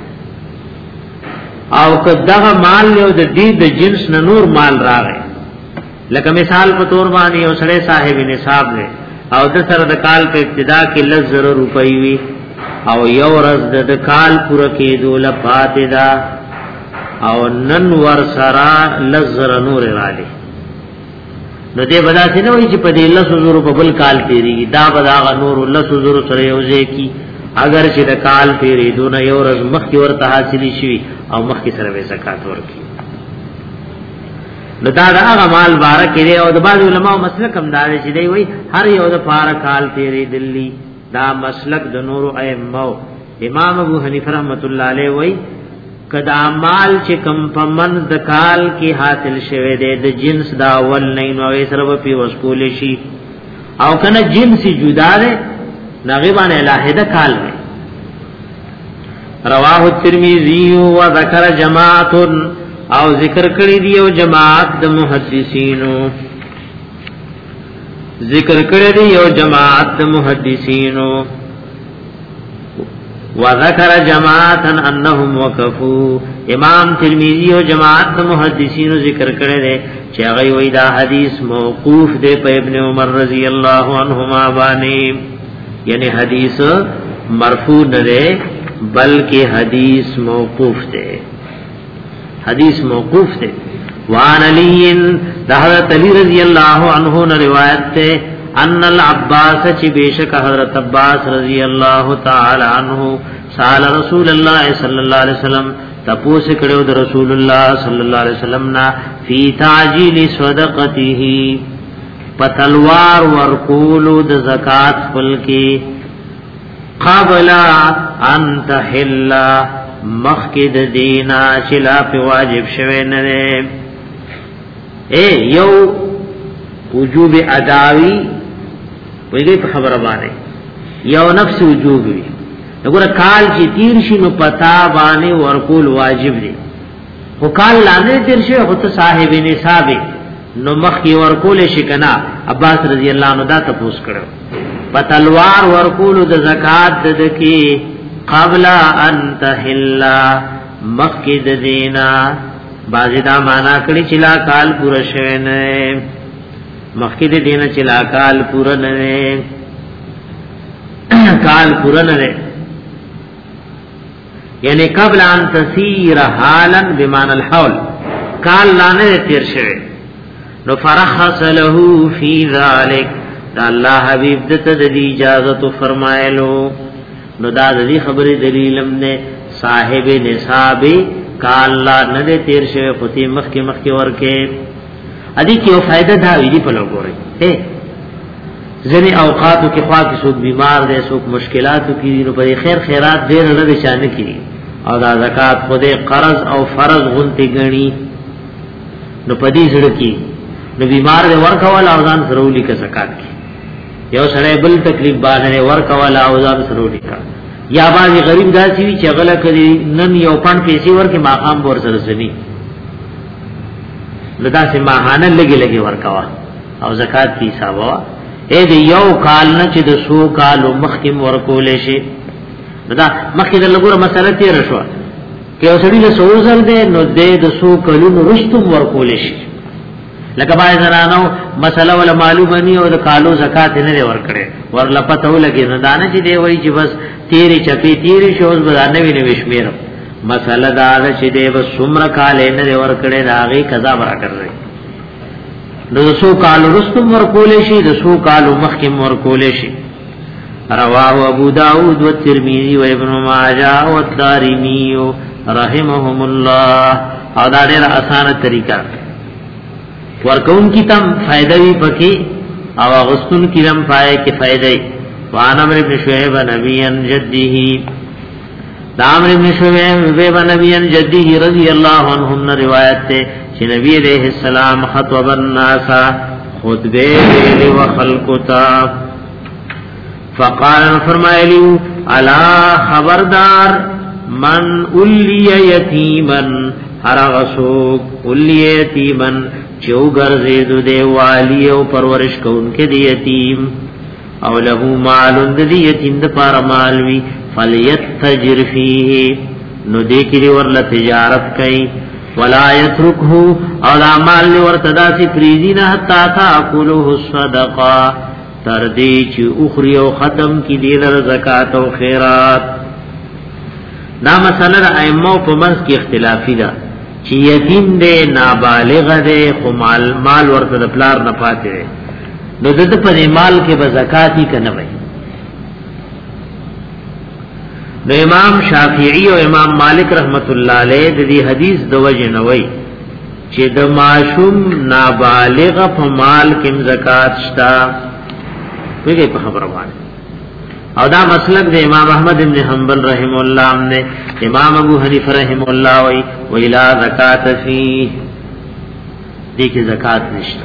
A: او کداغه مال له د دې د جنس نه نور مال راغی لکه مثال په تور باندې یو سړی صاحب نصاب دی او د سره د کال په ابتدا کې لزر روپۍ وی او یو ورځ د کال پوره کېدو لپاره دا او نن ور سره لزر نور رالی نو دې بدا چې نو چې په دې لزر په بل کال پیریږي دا بدا غ نور لزر سره یوځي کی اگر چې د کال پیریدو نه یو ورځ مخ کې ورته حاصلې شي او مخ کې سره زکات ورکړي نو دا هغه مال بارک دی او د بعض علماء مسلک هم دا چې دی وای هر یو د پاره کال پیری دلی دا مسلک د نور ائمه امام ابو حنیفه رحمۃ اللہ علیہ وای کدا مال چې کم پمن د کال کې حاصل شوه دی د جنس دا اول نه نو سره په وسکول شي او کنه جنس جدا ده نغیبان الہیده کال دی رواه الترمذی و ذکر جماعت او ذکر کړی دی او جماعت د محدثینو ذکر کړی دی او جماعت د محدثینو وذکر جماعتا انهم وقفوا امام ترمذی او جماعت د محدثینو ذکر کړی دی چې هغه وی دا حدیث موقوف دی په ابن عمر رضی الله عنهما باندې یعنی حدیث مرفوع نه دی بلکہ حدیث موقوف دی حدیث موقوف تے وان علی حضرت علی رضی اللہ عنہ نے روایت تے ان العباس چ بیشک حضرت عباس رضی اللہ تعالی عنہ سال رسول اللہ صلی اللہ علیہ وسلم تپوس کړو د رسول اللہ صلی اللہ علیہ وسلم نا فی تعجیل صدقته پتلوار ورکولو د زکات خپل کې قبل ان تحل مخکد دینا چلا پی واجب شوه نره اے یو وجوب اداوی ویگئی پا خبر بانے یو نفس وجوب وی نگورا کال چی تیر شی نو پتا بانے ورکول واجب دی خو کال لانے تیر شی خود صاحب نصابی نو مخی ورکول شکنا عباس رضی اللہ عنہ دا تپوس کرو پتلوار ورکول د زکات ددکی قبل ان تحل مخی د دینا بازی دا مانا کڑی چلا کال پورا شوین مخی د دینا چلا کال پورا نرے کال پورا نرے یعنی قبل ان تسیر حالا بمان الحول کال لانے تیر شوین نو فرخص له فی ذالک دا اللہ حبیب دتا دا دی اجازت فرمائلو نو دا دا دی خبر دلیلم نے صاحب نصاب کال لا ندے تیر شوی خطی مخی مخی ورکے ادھی کیو فائدہ دا ویدی پلو گو رہی زنی اوقاتو کی خواہ کی سوک بیمار دے سوک مشکلاتو کی نو پر خیر خیرات دیر لگے چانکی او دا زکاة خودے قرض او فرض غنتی گنی نو پدی زڑکی نو بیمار دے ورکوالا او ځان سرولی کا زکات کی یو سړی بل تکلیف باندې ورکوالا او ځان سرولی کا یا باندې غریب داسي وی چې غلا کړي نن یو پن پیسې ورکې ماقام ور سره سني لدا سي ماهانه لګي لګي ورکوا او زکات کی حساب وا اے دی یو کال نه چې د سو کال مخکم ورکول شي لدا مخکې د لګوره مسله تیر شو کې اوسړي له سوزل دې نو دې د سو کلو رستم ورکول شي لکه باندې زنانو مسله ولا معلومه ني او د کالو زکات نه ور کړي ور لپته ولګي نه دانه چې دی وای چې بس تیری چپی تیری شوز بدانه وی نو شمیر مسله دا چې دی بس څومره کال نه ور کړي راغي قضا برا کړی نو سو کالو رستم ور کولې شي د سو کالو مخکم ور کولې شي رواه ابو داود و ترمذی و ابن ماجه و الدارمی رحمهم الله او دا ډېر اسانه طریقہ ورکون کی تم فائدہ بھی پکی او غسن کی رم پائے کی فائدہ وان عمر بن شعیب نبی جدہ عمر بن شعیب نبی جدہ رضی اللہ عنہم نے روایت تے کہ نبی علیہ السلام خطب الناس خطبے ویل و خلقتا فقال فرمائے الا خبردار من اولی یتیما هرغسوک اولی یتیما چو گرزیدو دے والی او پرورش کون کے دی یتیم او لہو مالون دی یتیم دا پارا مالوی فلیتجر فیه نو دیکری ورلا تجارت کئی ولا یترکہو او دا مالنی ورتدا سی پریزینا حتی تاکلوہ صدقا تردی چی اخری او ختم کی دیلر زکاة و خیرات دا مسئلہ دا ائمہ پا منز کی اختلافی دا چی یتیم دے نابالغ دے خو مال, مال ورطا دا پلار نپاتے دے نو دد پر مال کے بزکاتی کا نوی نو امام شافعی و امام مالک رحمت اللہ علیہ دی حدیث دو وجہ نوی چی دا معشوم نابالغ پا مال کم زکات شتا کوئی گئی پا خبر بانے او دا مسلک دے امام احمد بن حنبل رحم اللہ نے امام ابو حنیف رحم اللہ وی ویلا زکات فی دیکھ زکات نشتا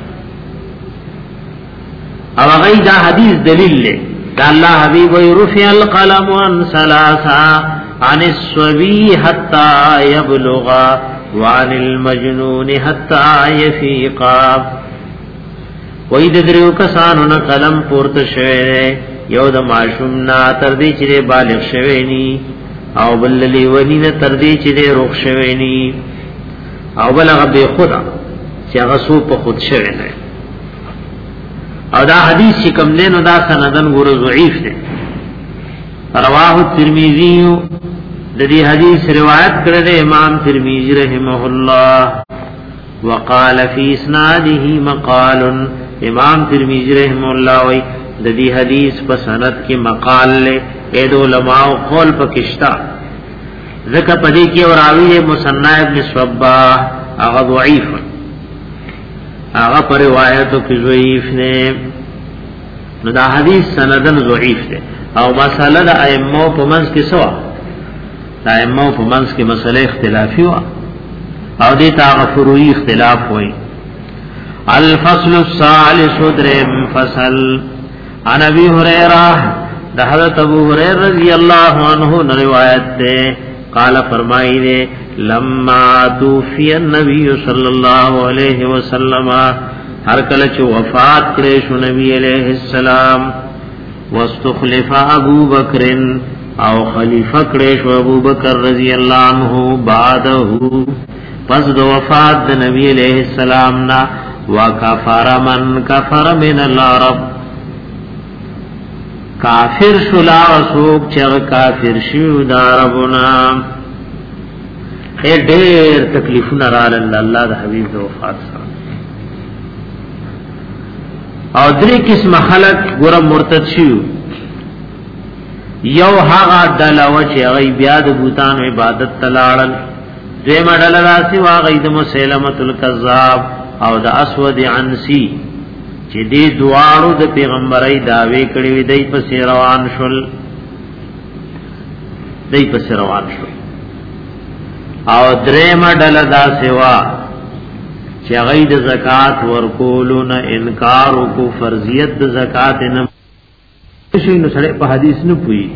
A: او غی دا حدیث دلیل لے دا اللہ حبیب وی رفع القلم عن سلاسا عن الصبی حتی یبلغا وعن المجنون حتی یفیقا وی ددریو کسانو نا قلم پورت شوئے یو د معشوم نا تردی چې بالغ شوینی او بللی ونی نا تردی چې روغ شوینی او بلغ به خدا چې هغه سو په خود شوینه او دا حدیث چې کوم دینو دا سندن ګور ضعیف دی رواه ترمذی د دې حدیث روایت کړی امام ترمذی رحمه الله وقال فی اسناده مقال امام ترمذی رحمه الله وی د دې حدیث په سند کې مقال له اې د علماء قول پکشتا ذکر پدې کې اور راوی مصنع ابن صباح هغه ضعیف هغه پر روایتو کې ضعیف نه، نو دا حدیث سندن ضعیف ده. او مساله د ائمه په منځ کې سوا، د ائمه په منځ کې مسله اختلافي و او دې تا فروعي اختلاف وای. الفصل الثالث درم فصل عن ابي هريره، د حضرت ابو هريره رضی اللہ عنہ روایت ہے، قال فرمائی نے لما توفی النبی صلی اللہ علیہ وسلم، ہر کله چې وفات کړي شو نبی علیہ السلام، واستخلف ابو بکر او خلیفہ کړي شو ابو بکر رضی اللہ عنہ بعده، پس د وفات د نبی علیہ السلام نا وکفر من کفر من العرب، کافر شلا وسوک چغ کافر شیو دا عربنا. خیر دیر تکلیفنا را اللہ دا حبیب دا وفات سا. او دری قسم خلق گورا مرتد شیو، یو حقا دلو چی اغی بیاد بوتان عبادت تلالل، دویم دلراسی واغی دا مسیلمت القذاب او دا اسود عنسی چې دې دواړو د پیغمبري داوی کړی وي، دای په روان شول دای په روان شول. او درېم ډله دا سیوا چې هغه د زکات ورکولو نه انکار وکړو، فرضیت د زکات نه شي نو سره په حدیث نه پوي.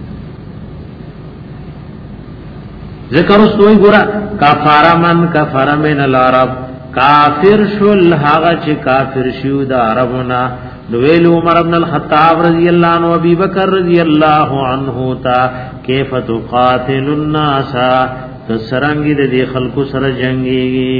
A: ذکر واستوي ګورا کفاره من کفر من العرب، کافر شل هغه چې کافر شو د عربنا. نو ویل عمر بن الخطاب رضی اللہ عنہ ابي بکر رضی اللہ عنہ تا کیف تقاتل الناس، تسرنګ د خلکو سره جنگي.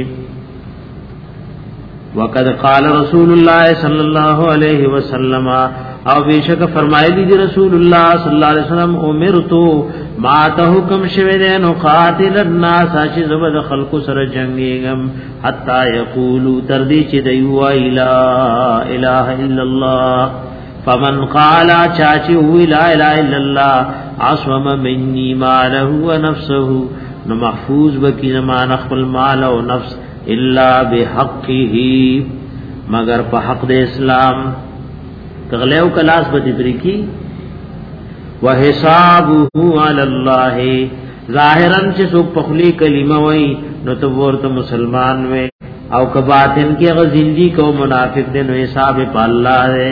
A: وقد قال رسول الله صلی الله علیه وسلم، او بیشک فرمایلی دی رسول الله صلی الله علیه وسلم، امرتو ما ته حکم شوه دې نو قاتل الناس چې زبد خلق سره جنگيګم، حتا یقولو تر دې چې دی وای لا اله الا الله. فمن قال چاچی وی لا اله الا الله عصم مني ماله ونفسه، نو محفوظ بکی زمان خپل مال او نفس الا بحقه، مگر په حق د اسلام. تغلیو کلاس بدی بریکی وحسابه علی الله، ظاهرا چې څوک په خلی کلمه وای نو ته ورته مسلمان وې، او که باطن کې غزندی کو منافق دې نو حساب په الله دی.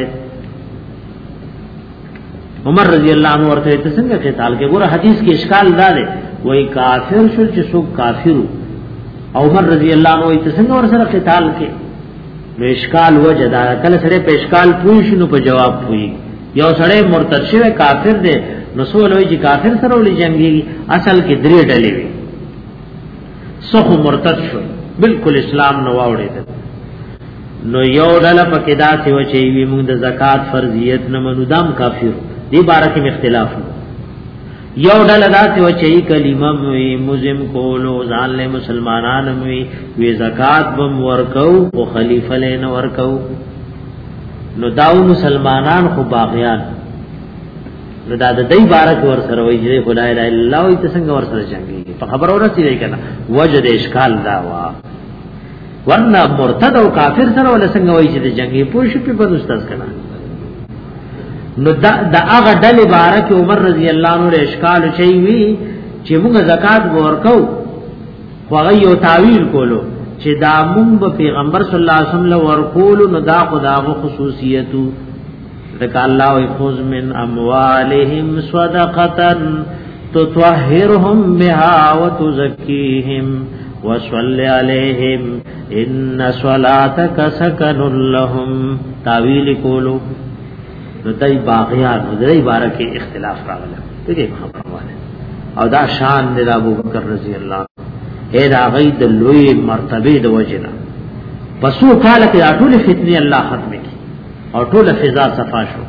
A: عمر رضی اللہ عنہ ورته ته څنګه قتال کې ګوره حدیث کې اشکال دا دی، وای کافر شو چې څوک کافر، او عمر رضی اللہ عنہ ته څنګه ور سره قتال کې نو اشکال وجدا. کله سره په اشکال پوښ نو په جواب پوي. یو سره مرتد شوی کافر دی نو سوال وی چې کافر سره ولې جنگي، اصل کې درې ډلې وي. سخ مرتد شو بالکل اسلام نو واوړې، نو یو ډله پکې دا سی و چې وی موږ د زکات فرضیت نه منو، دام کافر دی. بارے کې اختلاف نو. یو ډله دا سی و چې کلمه وی مزم کولو ځان له مسلمانان وی وی زکات بم ورکو او خلیفہ له نه ورکو. نو داو مسلمانان خو باغیان، نو دا د دې بارک ور سره وی چې خدای لا اله الا الله څنګه ور سره جنگي. په خبر اورته دی کنه وجد اشکال دا وا، ورنه مرتد او کافر سره ول څنګه وی چې د جنگي پوه شي په بنوستاس کنه. نو دا د هغه ډلې بارک عمر رضی الله عنه اشکال چي وی چې موږ زکات ورکو، خو هغه یو تعویل کولو چې دا مونږ پیغمبر صلی الله علیه وسلم ورکول نو دا خداغه خصوصیتو ذکر الله یخذ من اموالهم صدقه تطهرهم بها وتزكيهم وصل عليهم ان صلاتك سكن لهم. تعویل کولو نو دای باغیان نو دای بارکه اختلاف راغله دغه خبره او دا شان د ابو بکر رضی الله اے دا غید لوی مرتبه د وجنا پسو کال کې ټول فتنه الله ختم کی او ټول فضا صفا شو.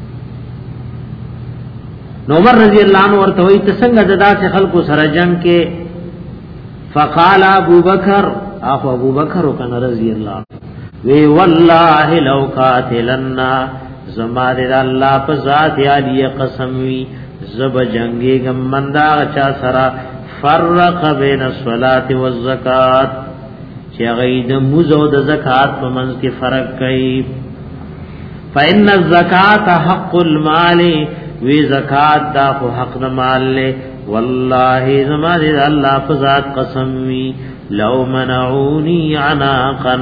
A: نو عمر رضی الله عنه ورته وی څنګه ددا چې خلکو سره جنگ کې، فقال ابو بکر اخو ابو بکر وکنا رضی الله وی والله لو قاتلنا، زما دې الله په ذات علی قسم وی زب جنگي غمندا چا سرا فرق بین الصلاة والزکات، چې غید مزو د زکات په منځ کې فرق کوي فإن الزکات حق المال وی زکات دا خو حق د مال له والله زما دې الله په ذات قسم وی لو منعوني عناقا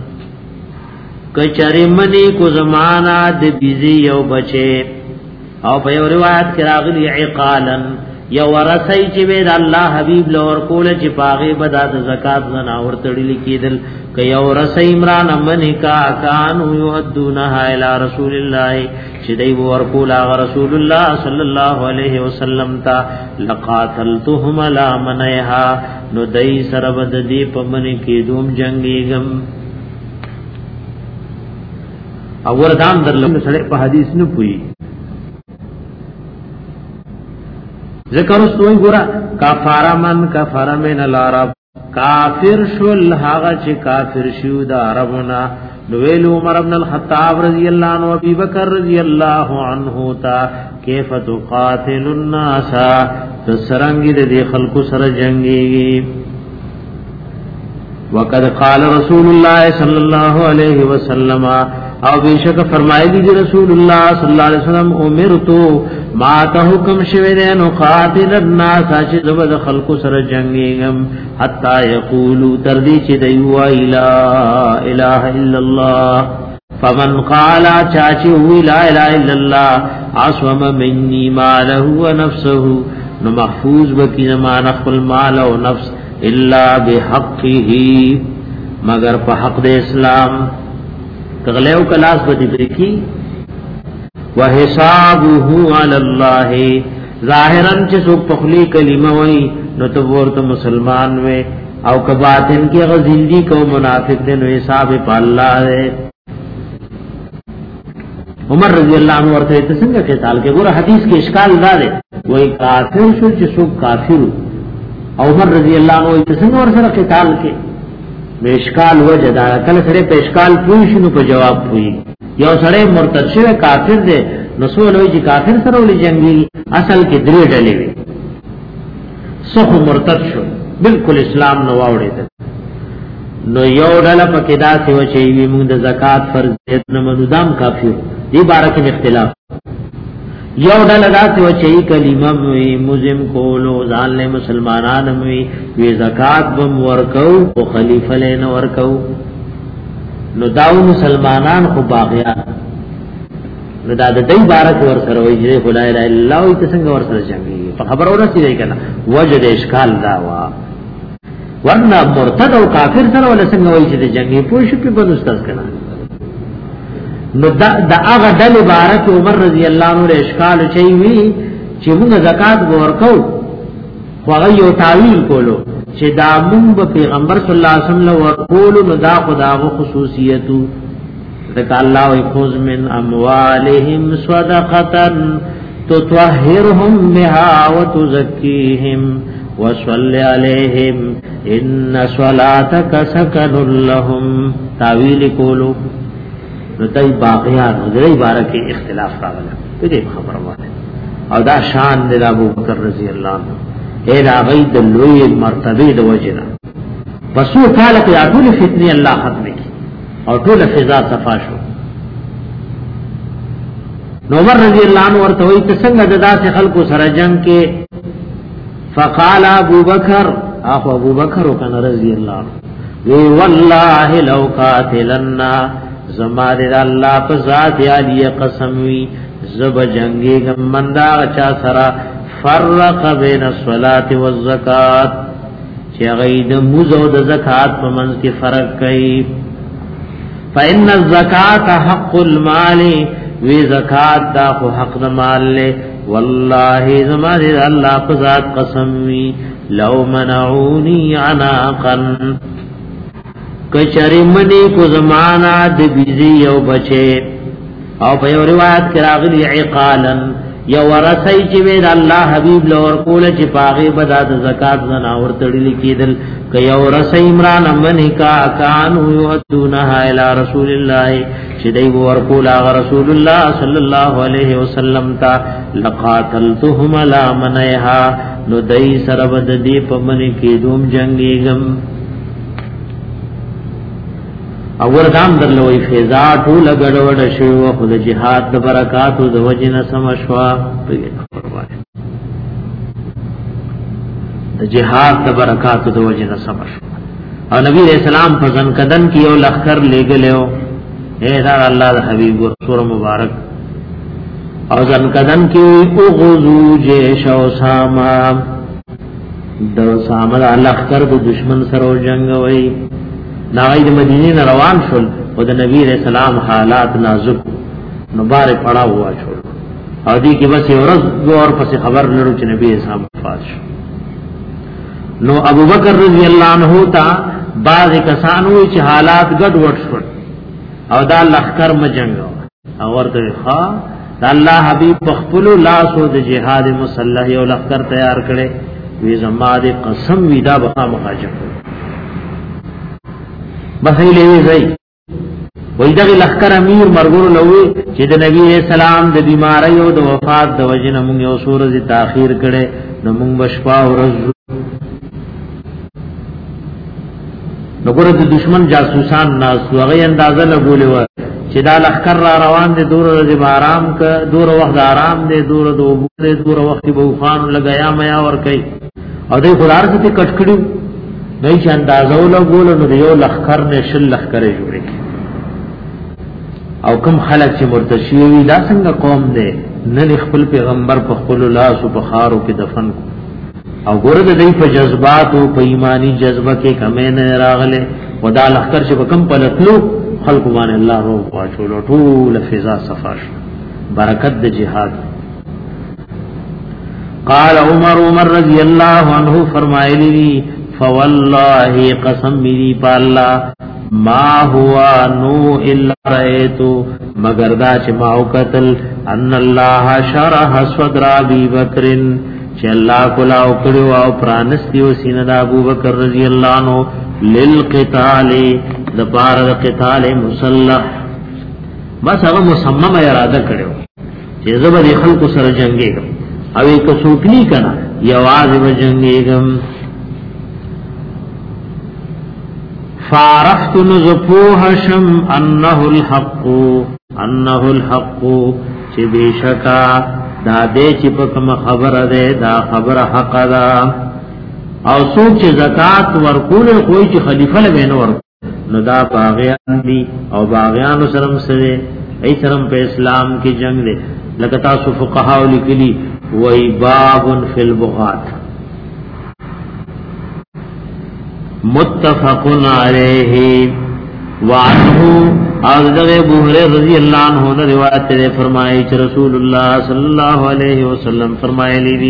A: کچری منی کو زمانہ د بیزی یو بچے او په یو روایت کې راغلی عقالا یو ورثی چې به الله حبیب لور کول چې پاغه بدا د زکات زنا اور تړل کېدل ک یو ورثی عمران منی کا کان یودونها الی رسول الله چې دی ور کول هغه رسول الله صلی الله علیه وسلم تا لقاتلتهم لا منها نو دای سره بد دی په منی کې دوم جنگیګم اور دام درلو سره په حدیث نه پوي ذکر سوئی گورا کافارا من کافر من العرب کافر شل هاغه چې کافر شو د عربنا نویل عمر بن الخطاب رضی اللہ عنہ ابی بکر رضی اللہ عنہ تا کیف تقاتل الناس تسرنګ دې خلق سره جنگي وقد قال رسول الله صلی الله علیه وسلم او بیشک فرمایلی دی رسول الله صلی الله علیه وسلم امرتو ما ته حکم شوی دی نو قاتل الناس چې زبد خلق سره جنگيږم حتا یقولو تر دې چې دی وای لا اله الا الله فمن قال چاچی وی لا اله الا الله عصم مني ماله ونفسه نو محفوظ بکی زمان خپل مال او نفس الا بحقه مگر په حق د اسلام تغلیو کلاس بدی بریکی وحسابه علی الله ظاهرا چې څوک پخلی کلمه وای نو تو ورته مسلمان وې او کباطن کې غزندی کو منافق دې نو حساب په الله دې عمر رضی الله عنه ورته څنګه کې تعال کې ګوره حدیث کې اشکال دا دی وای کافر شو چې څوک کافر او عمر رضی الله عنه څنګه ور سره قتال کې مشکال وجدا کله سره په اشکال پوښ نو په جواب پوي یو سره مرتد شوی کافر دی نو سوال وی چې کافر سره ولې جنگي اصل کې درې ډلې وي سخ مرتد شو بالکل اسلام نو واوړې نو یو ډله پکې دا سی و چې وی موږ د زکات فرضیت نه منودام کافر دی بارکه اختلاف یو ډله دا سی و چې کلمه وی مزم کولو ځان له مسلمانانو وی وی زکات بم ورکو او خلیفہ له نه ورکو نو داو مسلمانان خو باغیان نو دا د دې بارک ور سره وی چې خدای لا اله الا الله او څنګه ور سره جنگي په خبر اورسي دی کنه وجد اشکال دا وا ورنه مرتد او کافر سره ول څنګه وی چې جنگي پوښ په بدوستاز کنه نو دا د هغه ډل بارک عمر رضی الله عنه اشکال چي وی چې موږ زکات ورکو خو هغه یو تعویل کولو چې دا مونږ پیغمبر صلی الله علیه وسلم ورکول نو دا خداغه خصوصیتو ذکر الله یخذ من اموالهم صدقه تطهرهم بها وتزكيهم وصل عليهم ان صلاتك سكن لهم تعویل کولو نو دای باقیان دای بارکه اختلاف راغله دې خبره وایي او دا شان د ابو بکر رضی الله عنه اے دا غید لوی مرتبه د وجنا وسو کاله کې اټول فتنه الله ختم کی او ټول فضا صفا شو نو عمر رضی الله عنه ورته وی چې څنګه د داسې خلکو سره جنگ کې فقال ابو بکر اخو ابو بکر وکنا رضی الله عنه وی والله لو قاتلنا زما د الله په ذات علی قسم وی زب جنگي غمندا چا سرا فرق بین الصلاة والزکات چې غید موزو د زکات په منځ کې فرق کوي فإن الزکات حق المال وی زکات دا خو حق د مال له والله زما د الله په ذات قسم وی لو منعوني عناقا کچری منی کو زمانہ د بیزی یو بچے او په یو روایت کې راغلی عقالا یو ورثی چې وی الله حبیب لور کول چې پاغه بدا د زکات زنا اور تړل کېدل ک یو ورثی عمران منی کا کان یودونها الی رسول الله چې دی ور کول هغه رسول الله صلی الله علیه وسلم تا لقاتلتهم لا منها نو دای سره بد دی په منی کې دوم جنگیګم او ورغام درلوې فیضا ټول غړوډ شو خو د جهاد د برکاتو د وجنه سمشوا د جهاد د برکاتو د وجنه سمشوا او نبی رسول الله په ځن کدن کې یو لخر لګلو اے دا الله د حبیب ګور مبارک او ځن کدن کې او غزو جيش او ساما د ساما الله کر د دشمن سره جنگ وای ناوی د مدینه روان شول او د نبی رسول الله حالات نازک نو بار پڑا ہوا شول او دی کې بس ورځ اور پس خبر لرو چې نبی اسلام وفات شو نو ابو بکر رضی اللہ عنہ تا بعض کسانو چې حالات ګډ وډ شول او دا لخر مجنګ او ورته ها دا الله حبیب خپل لاسو د جهاد مسلح او لخر تیار کړي وی زما دې قسم وی دا بخا مخاجب بس ایله وی زئی وی دا لخر امیر مرګور لوي چې د نبی اسلام د بیماری او د وفات د وجنه موږ یو سورې تاخير کړي نو موږ بشپا ورځ نګور د دشمن جاسوسان ناس هغه اندازه لګولې و چې دا لخر را روان دي دور د آرام ک دور وخت آرام دي دور د وبره دور وخت به خان لګیا میا ور کوي او دوی خدار ته کټکړي نه چې اندازه لګول نو یو لخر نشل لخر جوړي او کوم خلک چې مرتشي وي دا څنګه قوم دي نه خپل پیغمبر په خپل لاس او په خارو کې دفن کو او ګوره د دې په جذبات او په ایمانی جذبه کې کمې نه راغله ودا لخر چې کم پلتلو خلق باندې الله رو واچول ټول فضا صفاش برکت د جهاد قال عمر عمر رضی الله عنه فرمایلی فوالله قسم بی بالله ما هو نو الا رایتو مگر دا چې ما وکتل ان الله شرح صدر ابي بکر چې الله کولا او کړو او پرانستی او سینه د ابو بکر رضی الله عنه للقتال د بار د قتال مسلح بس هغه مصمم اراده کړو چې زبر خلق سره جنگي او یک سوکنی کنا یواز و جنگیگم فارفت نزفوهشم انه الحق انه الحق چه بیشکا دا دے چی پکم خبر دے دا خبر حق دا او سوک چه زکاة ورکول خوی چه خلیفہ لبین ورکول نو دا باغیان دی او باغیانو سرم سرے ای سرم پہ اسلام کی جنگ دے لکتا سو فقہاو لکلی وی باب فی البغات متفق علیہ وعنہ حضرت ابو ہریرہ رضی اللہ عنہ نے روایت ہے فرمائے کہ رسول اللہ صلی اللہ علیہ وسلم فرمائے لی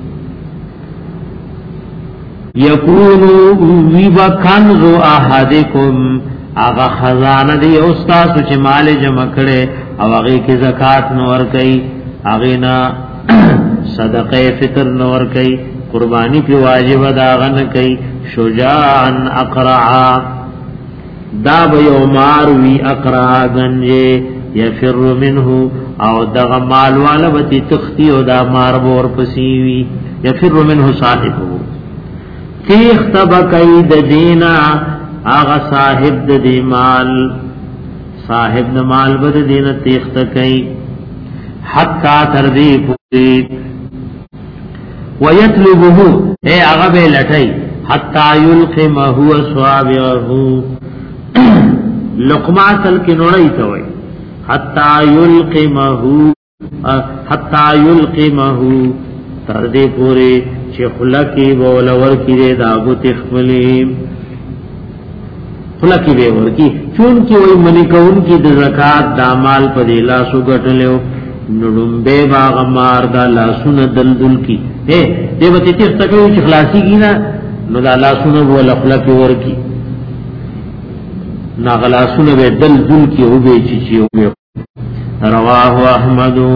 A: یکون ویبا کنز احدکم اغا خزانہ دی استاد چې مال جمع کړي او هغه کې زکات نور کوي هغه نه صدقه فطر نور کوي قربانی په واجب ادا غن کوي شجاعا اقرعا دا به یومار وی اقرع گنجه یفر منه او دغه مال والا به تختی او دا مار بور پسیوی یفر منه صاحبو تیخت بکئی د دینا آغا صاحب د دی مال صاحب د مال بد دینا تیخت کئی حتی تردی پوری ویطلبه اے آغا بے لٹھئی حتی یلقمه اصوابعه لقمات الکنوڑی توئی حتی یلقمه حتی یلقمه تردی پوری چه خلقی بولور کی دے دابو تخملیم خلقی بے ورکی چون کی وی منی کون کی دا زکاة دا مال پا دی لاسو گٹلیو ننم بے باغ مار دا لاسون دلدل کی اے دے بتی تیخ تکیو چه خلاسی کی نا نو دا لاسون بولا خلقی ورکی نا غلاسون بے دلدل کی ہو بے چیچی ہو بے رواہ احمدو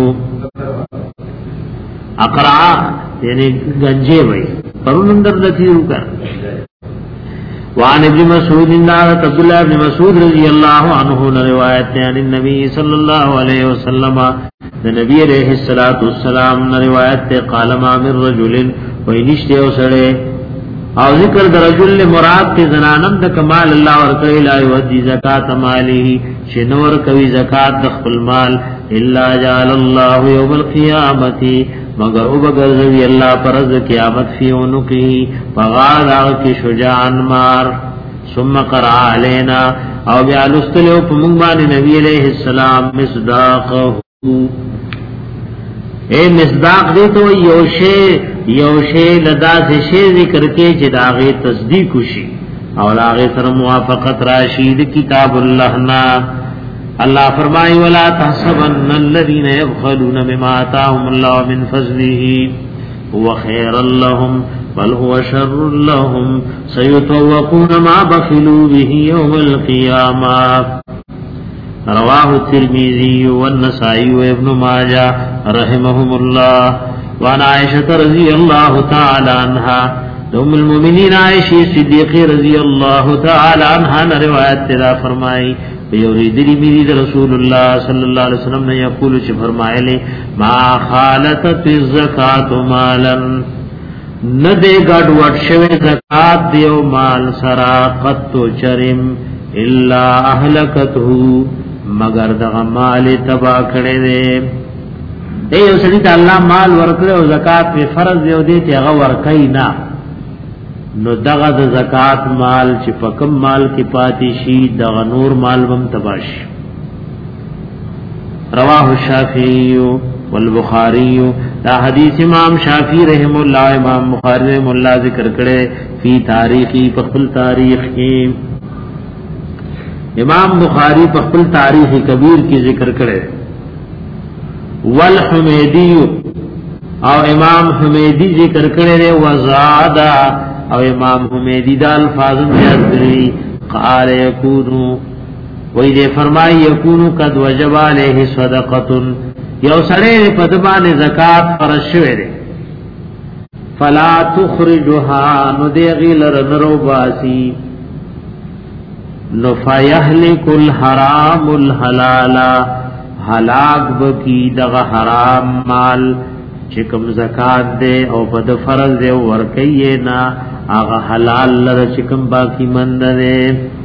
A: اقرعا یعنی گنجے بھئی پرون اندر لکیرو کر وعن ابن مسعود اندارت عبداللہ ابن مسعود رضی اللہ عنہ روایت عن النبی صلی اللہ علیہ وسلم نبی علیہ الصلوۃ والسلام روایت قال ما من رجل وینشتے اسڑے او ذکر در رجل مراد تی زنانم د کمال الله ورکړي لا یودی زکات ماله شنور کوي زکات د خپل مال الا جعل الله یوم القیامت مگر او بغرزوی الله پرز قیامت فیونو کی فغادا کی شجاعن مار ثم قرأ علینا او بیا لستلو پمون باندې نبی علیہ السلام مصداقه اے مصداق دې تو یوشه یوشه لدا سے شی ذکر کې چې داغه تصدیق وشي او لاغه سره موافقت راشد کتاب الله نا الله فرمای ولا تحسبن الذين يبخلون بما آتاهم الله من فضله هو خير لهم بل هو شر لهم سيطوقون ما بخلوا به يوم القيامة رواه الترمذي والنسائي وابن ماجه رحمهم الله وعن عائشة رضي الله تعالى عنها ام المؤمنین عائشہ صدیقہ رضی اللہ تعالی عنہا نے روایت تدا فرمائی یوریدلی میری رسول اللہ صلی اللہ علیہ وسلم نے یقول چ فرمائے لے ما خالتت الزکات مالا ندے گڈ وٹ شوی زکات دیو مال سرا قط چرم الا اهلكته مگر دغ مال تبا کړي دے اے اوسړي ته الله مال ورکړي او زکات په فرض دیو دي ته هغه ورکای نه نو دغه د زکات مال چې پکم مال کې پاتې شي دغه نور مال بم تباش رواه الشافعي والبخاري دا حدیث امام شافعی رحم الله امام بخاری رحم الله ذکر کړي فی تاریخی په خپل تاریخ کې امام بخاری په خپل تاریخ کبیر کې ذکر کړي والحمیدی او امام حمیدی ذکر کړي وزادا او امام حمیدی دا الفاظ زیاد کړي قال یکونو وې دې فرمای یکونو قد وجب علیه صدقه یو سړی په دبانې زکات فرض شوی دی فلا تخرجها نو دې غیلر نرو باسی نو فیهلک الحرام الحلال هلاک بکی دغه حرام مال چې کوم زکات دے او په فرض دے ورکیه نا هغه حلال لره چې کوم باقی مند دے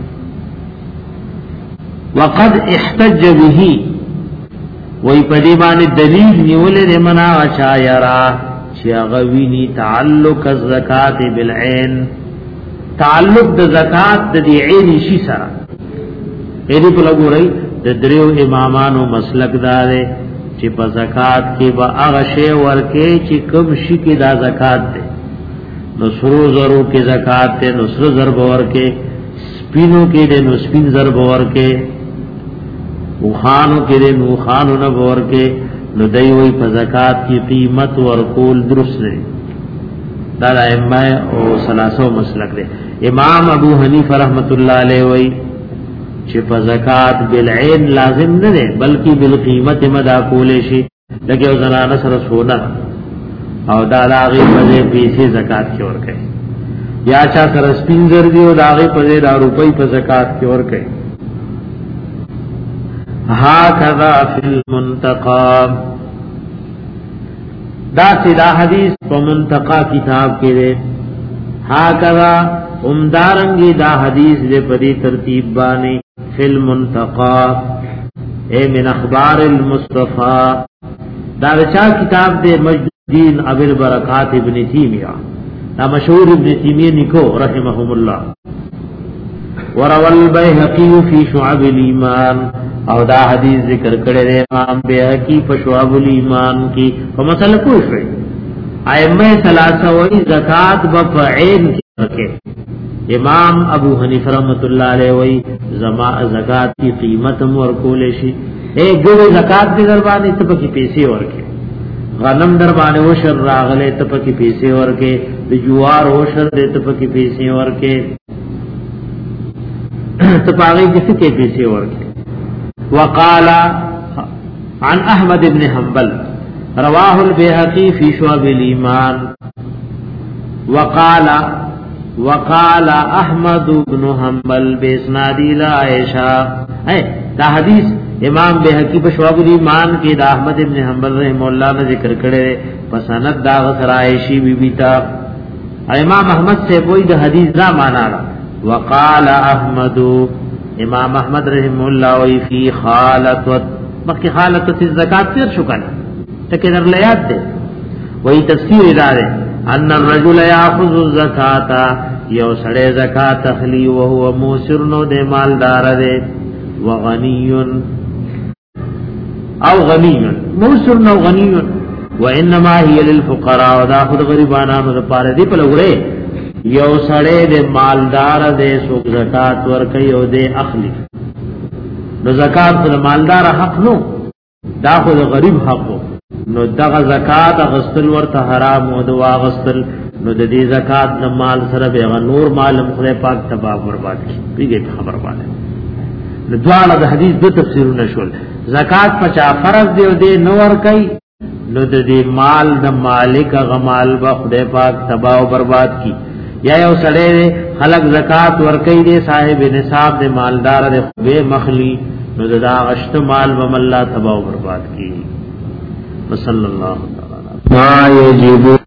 A: وقد احتج به وی پدی باندې دلیل نیولې د منا اشاعرا چې هغه ویني تعلق الزکات بالعين تعلق د زکات د دی عین شي سره دې په لګوري د دریو امامانو مسلک دار چې په زکات کې به هغه شی ورکه چې کوم شي کې دا زکات ده نو سرو زرو کې زکات ده نو سرو ضرب ورکه سپینو کې ده نو سپین ضرب ورکه وخانو کې ده نو خانو نه ورکه نو دای وی په زکات کی قیمت ورکول درست نه دا ائمه او ثلاثه مسلک ده امام ابو حنیفه رحمت الله علیه وی چې په زکات بالعين لازم نه ده بلکې بالقیمت مدا کولې شي لکه زنانه سره سونا او دا لاغي په پیسې زکات کې ورکړي یا چا سره سپینګر دی او لاغي په دا روپۍ په زکات کې ورکړي ها کذا فی المنتقى دا سیدا حدیث په منتقى کتاب کې ده ها کذا عمدارنګي دا حدیث دې په دې ترتیب باندې فی المنتقى اے من اخبار المصطفى دا چا کتاب دے مجدین ابو البرکات ابن تیمیہ دا مشهور ابن تیمیہ نکو رحمهم الله وروى البيهقي في شعب الايمان او دا حدیث ذکر کړی دی امام بیهقی په شعب الايمان کې په مسله پوښتنه ائمه ثلاثه وی زکات په عین کې رکھے امام ابو حنیفہ رحمۃ اللہ علیہ وی زما زکات کی قیمت مور کولې شي اے ګوره زکات دې در باندې ته پکې پیسې ورکې غنم در باندې و شر راغله ته پکې پیسې ورکې د جوار و شر دې ته پکې پیسې ورکې ته پاره کې پیسې ورکې وقال عن احمد بن حنبل رواه البيهقي في شعب الايمان وقال وقال احمد بن حنبل باسناد عائشہ ہے دا حدیث امام بیہقی په شعب الایمان کې دا احمد بن حنبل رحم الله نے ذکر کړي په سند دا غسر عائشی بی بی تا امام احمد سے وہی د حدیث دا معنا را وقال احمد امام احمد رحم الله وی فی خالت مخی خالت الزکات تیر شو کنا تکه در لیات دے وہی تفسیر ادارے ان الرجل یاخذ الزکات یو سڑے زکات اخلی وهو موسر نو دے مالدار دے وغنی او غنی موسر نو غنی وانما هي للفقراء ودا خود غریبانو لپاره دی په لګره یو سړی د مالدار د سو زکات ور کوي او د اخلي نو زکات د مالدار حق نو دا خود غریب حق نو دغه زکات غسل ورته حرام او د واغسل نو د دې زکات د مال سره به نور مال خدای پاک تباہ برباد کی پیږي خبر باندې نو دواړه د حدیث دو تفسیرونه شول زکات پچا فرض دی او د نور کوي نو د دې مال د مالک غمال به خدای پاک تباہ او برباد کی یا یو سړی خلق زکات ورکې دي صاحب نصاب د مالدار د خوبه مخلی نو دا غشت مال به الله تباہ او برباد کی صلی الله تعالی ما یجب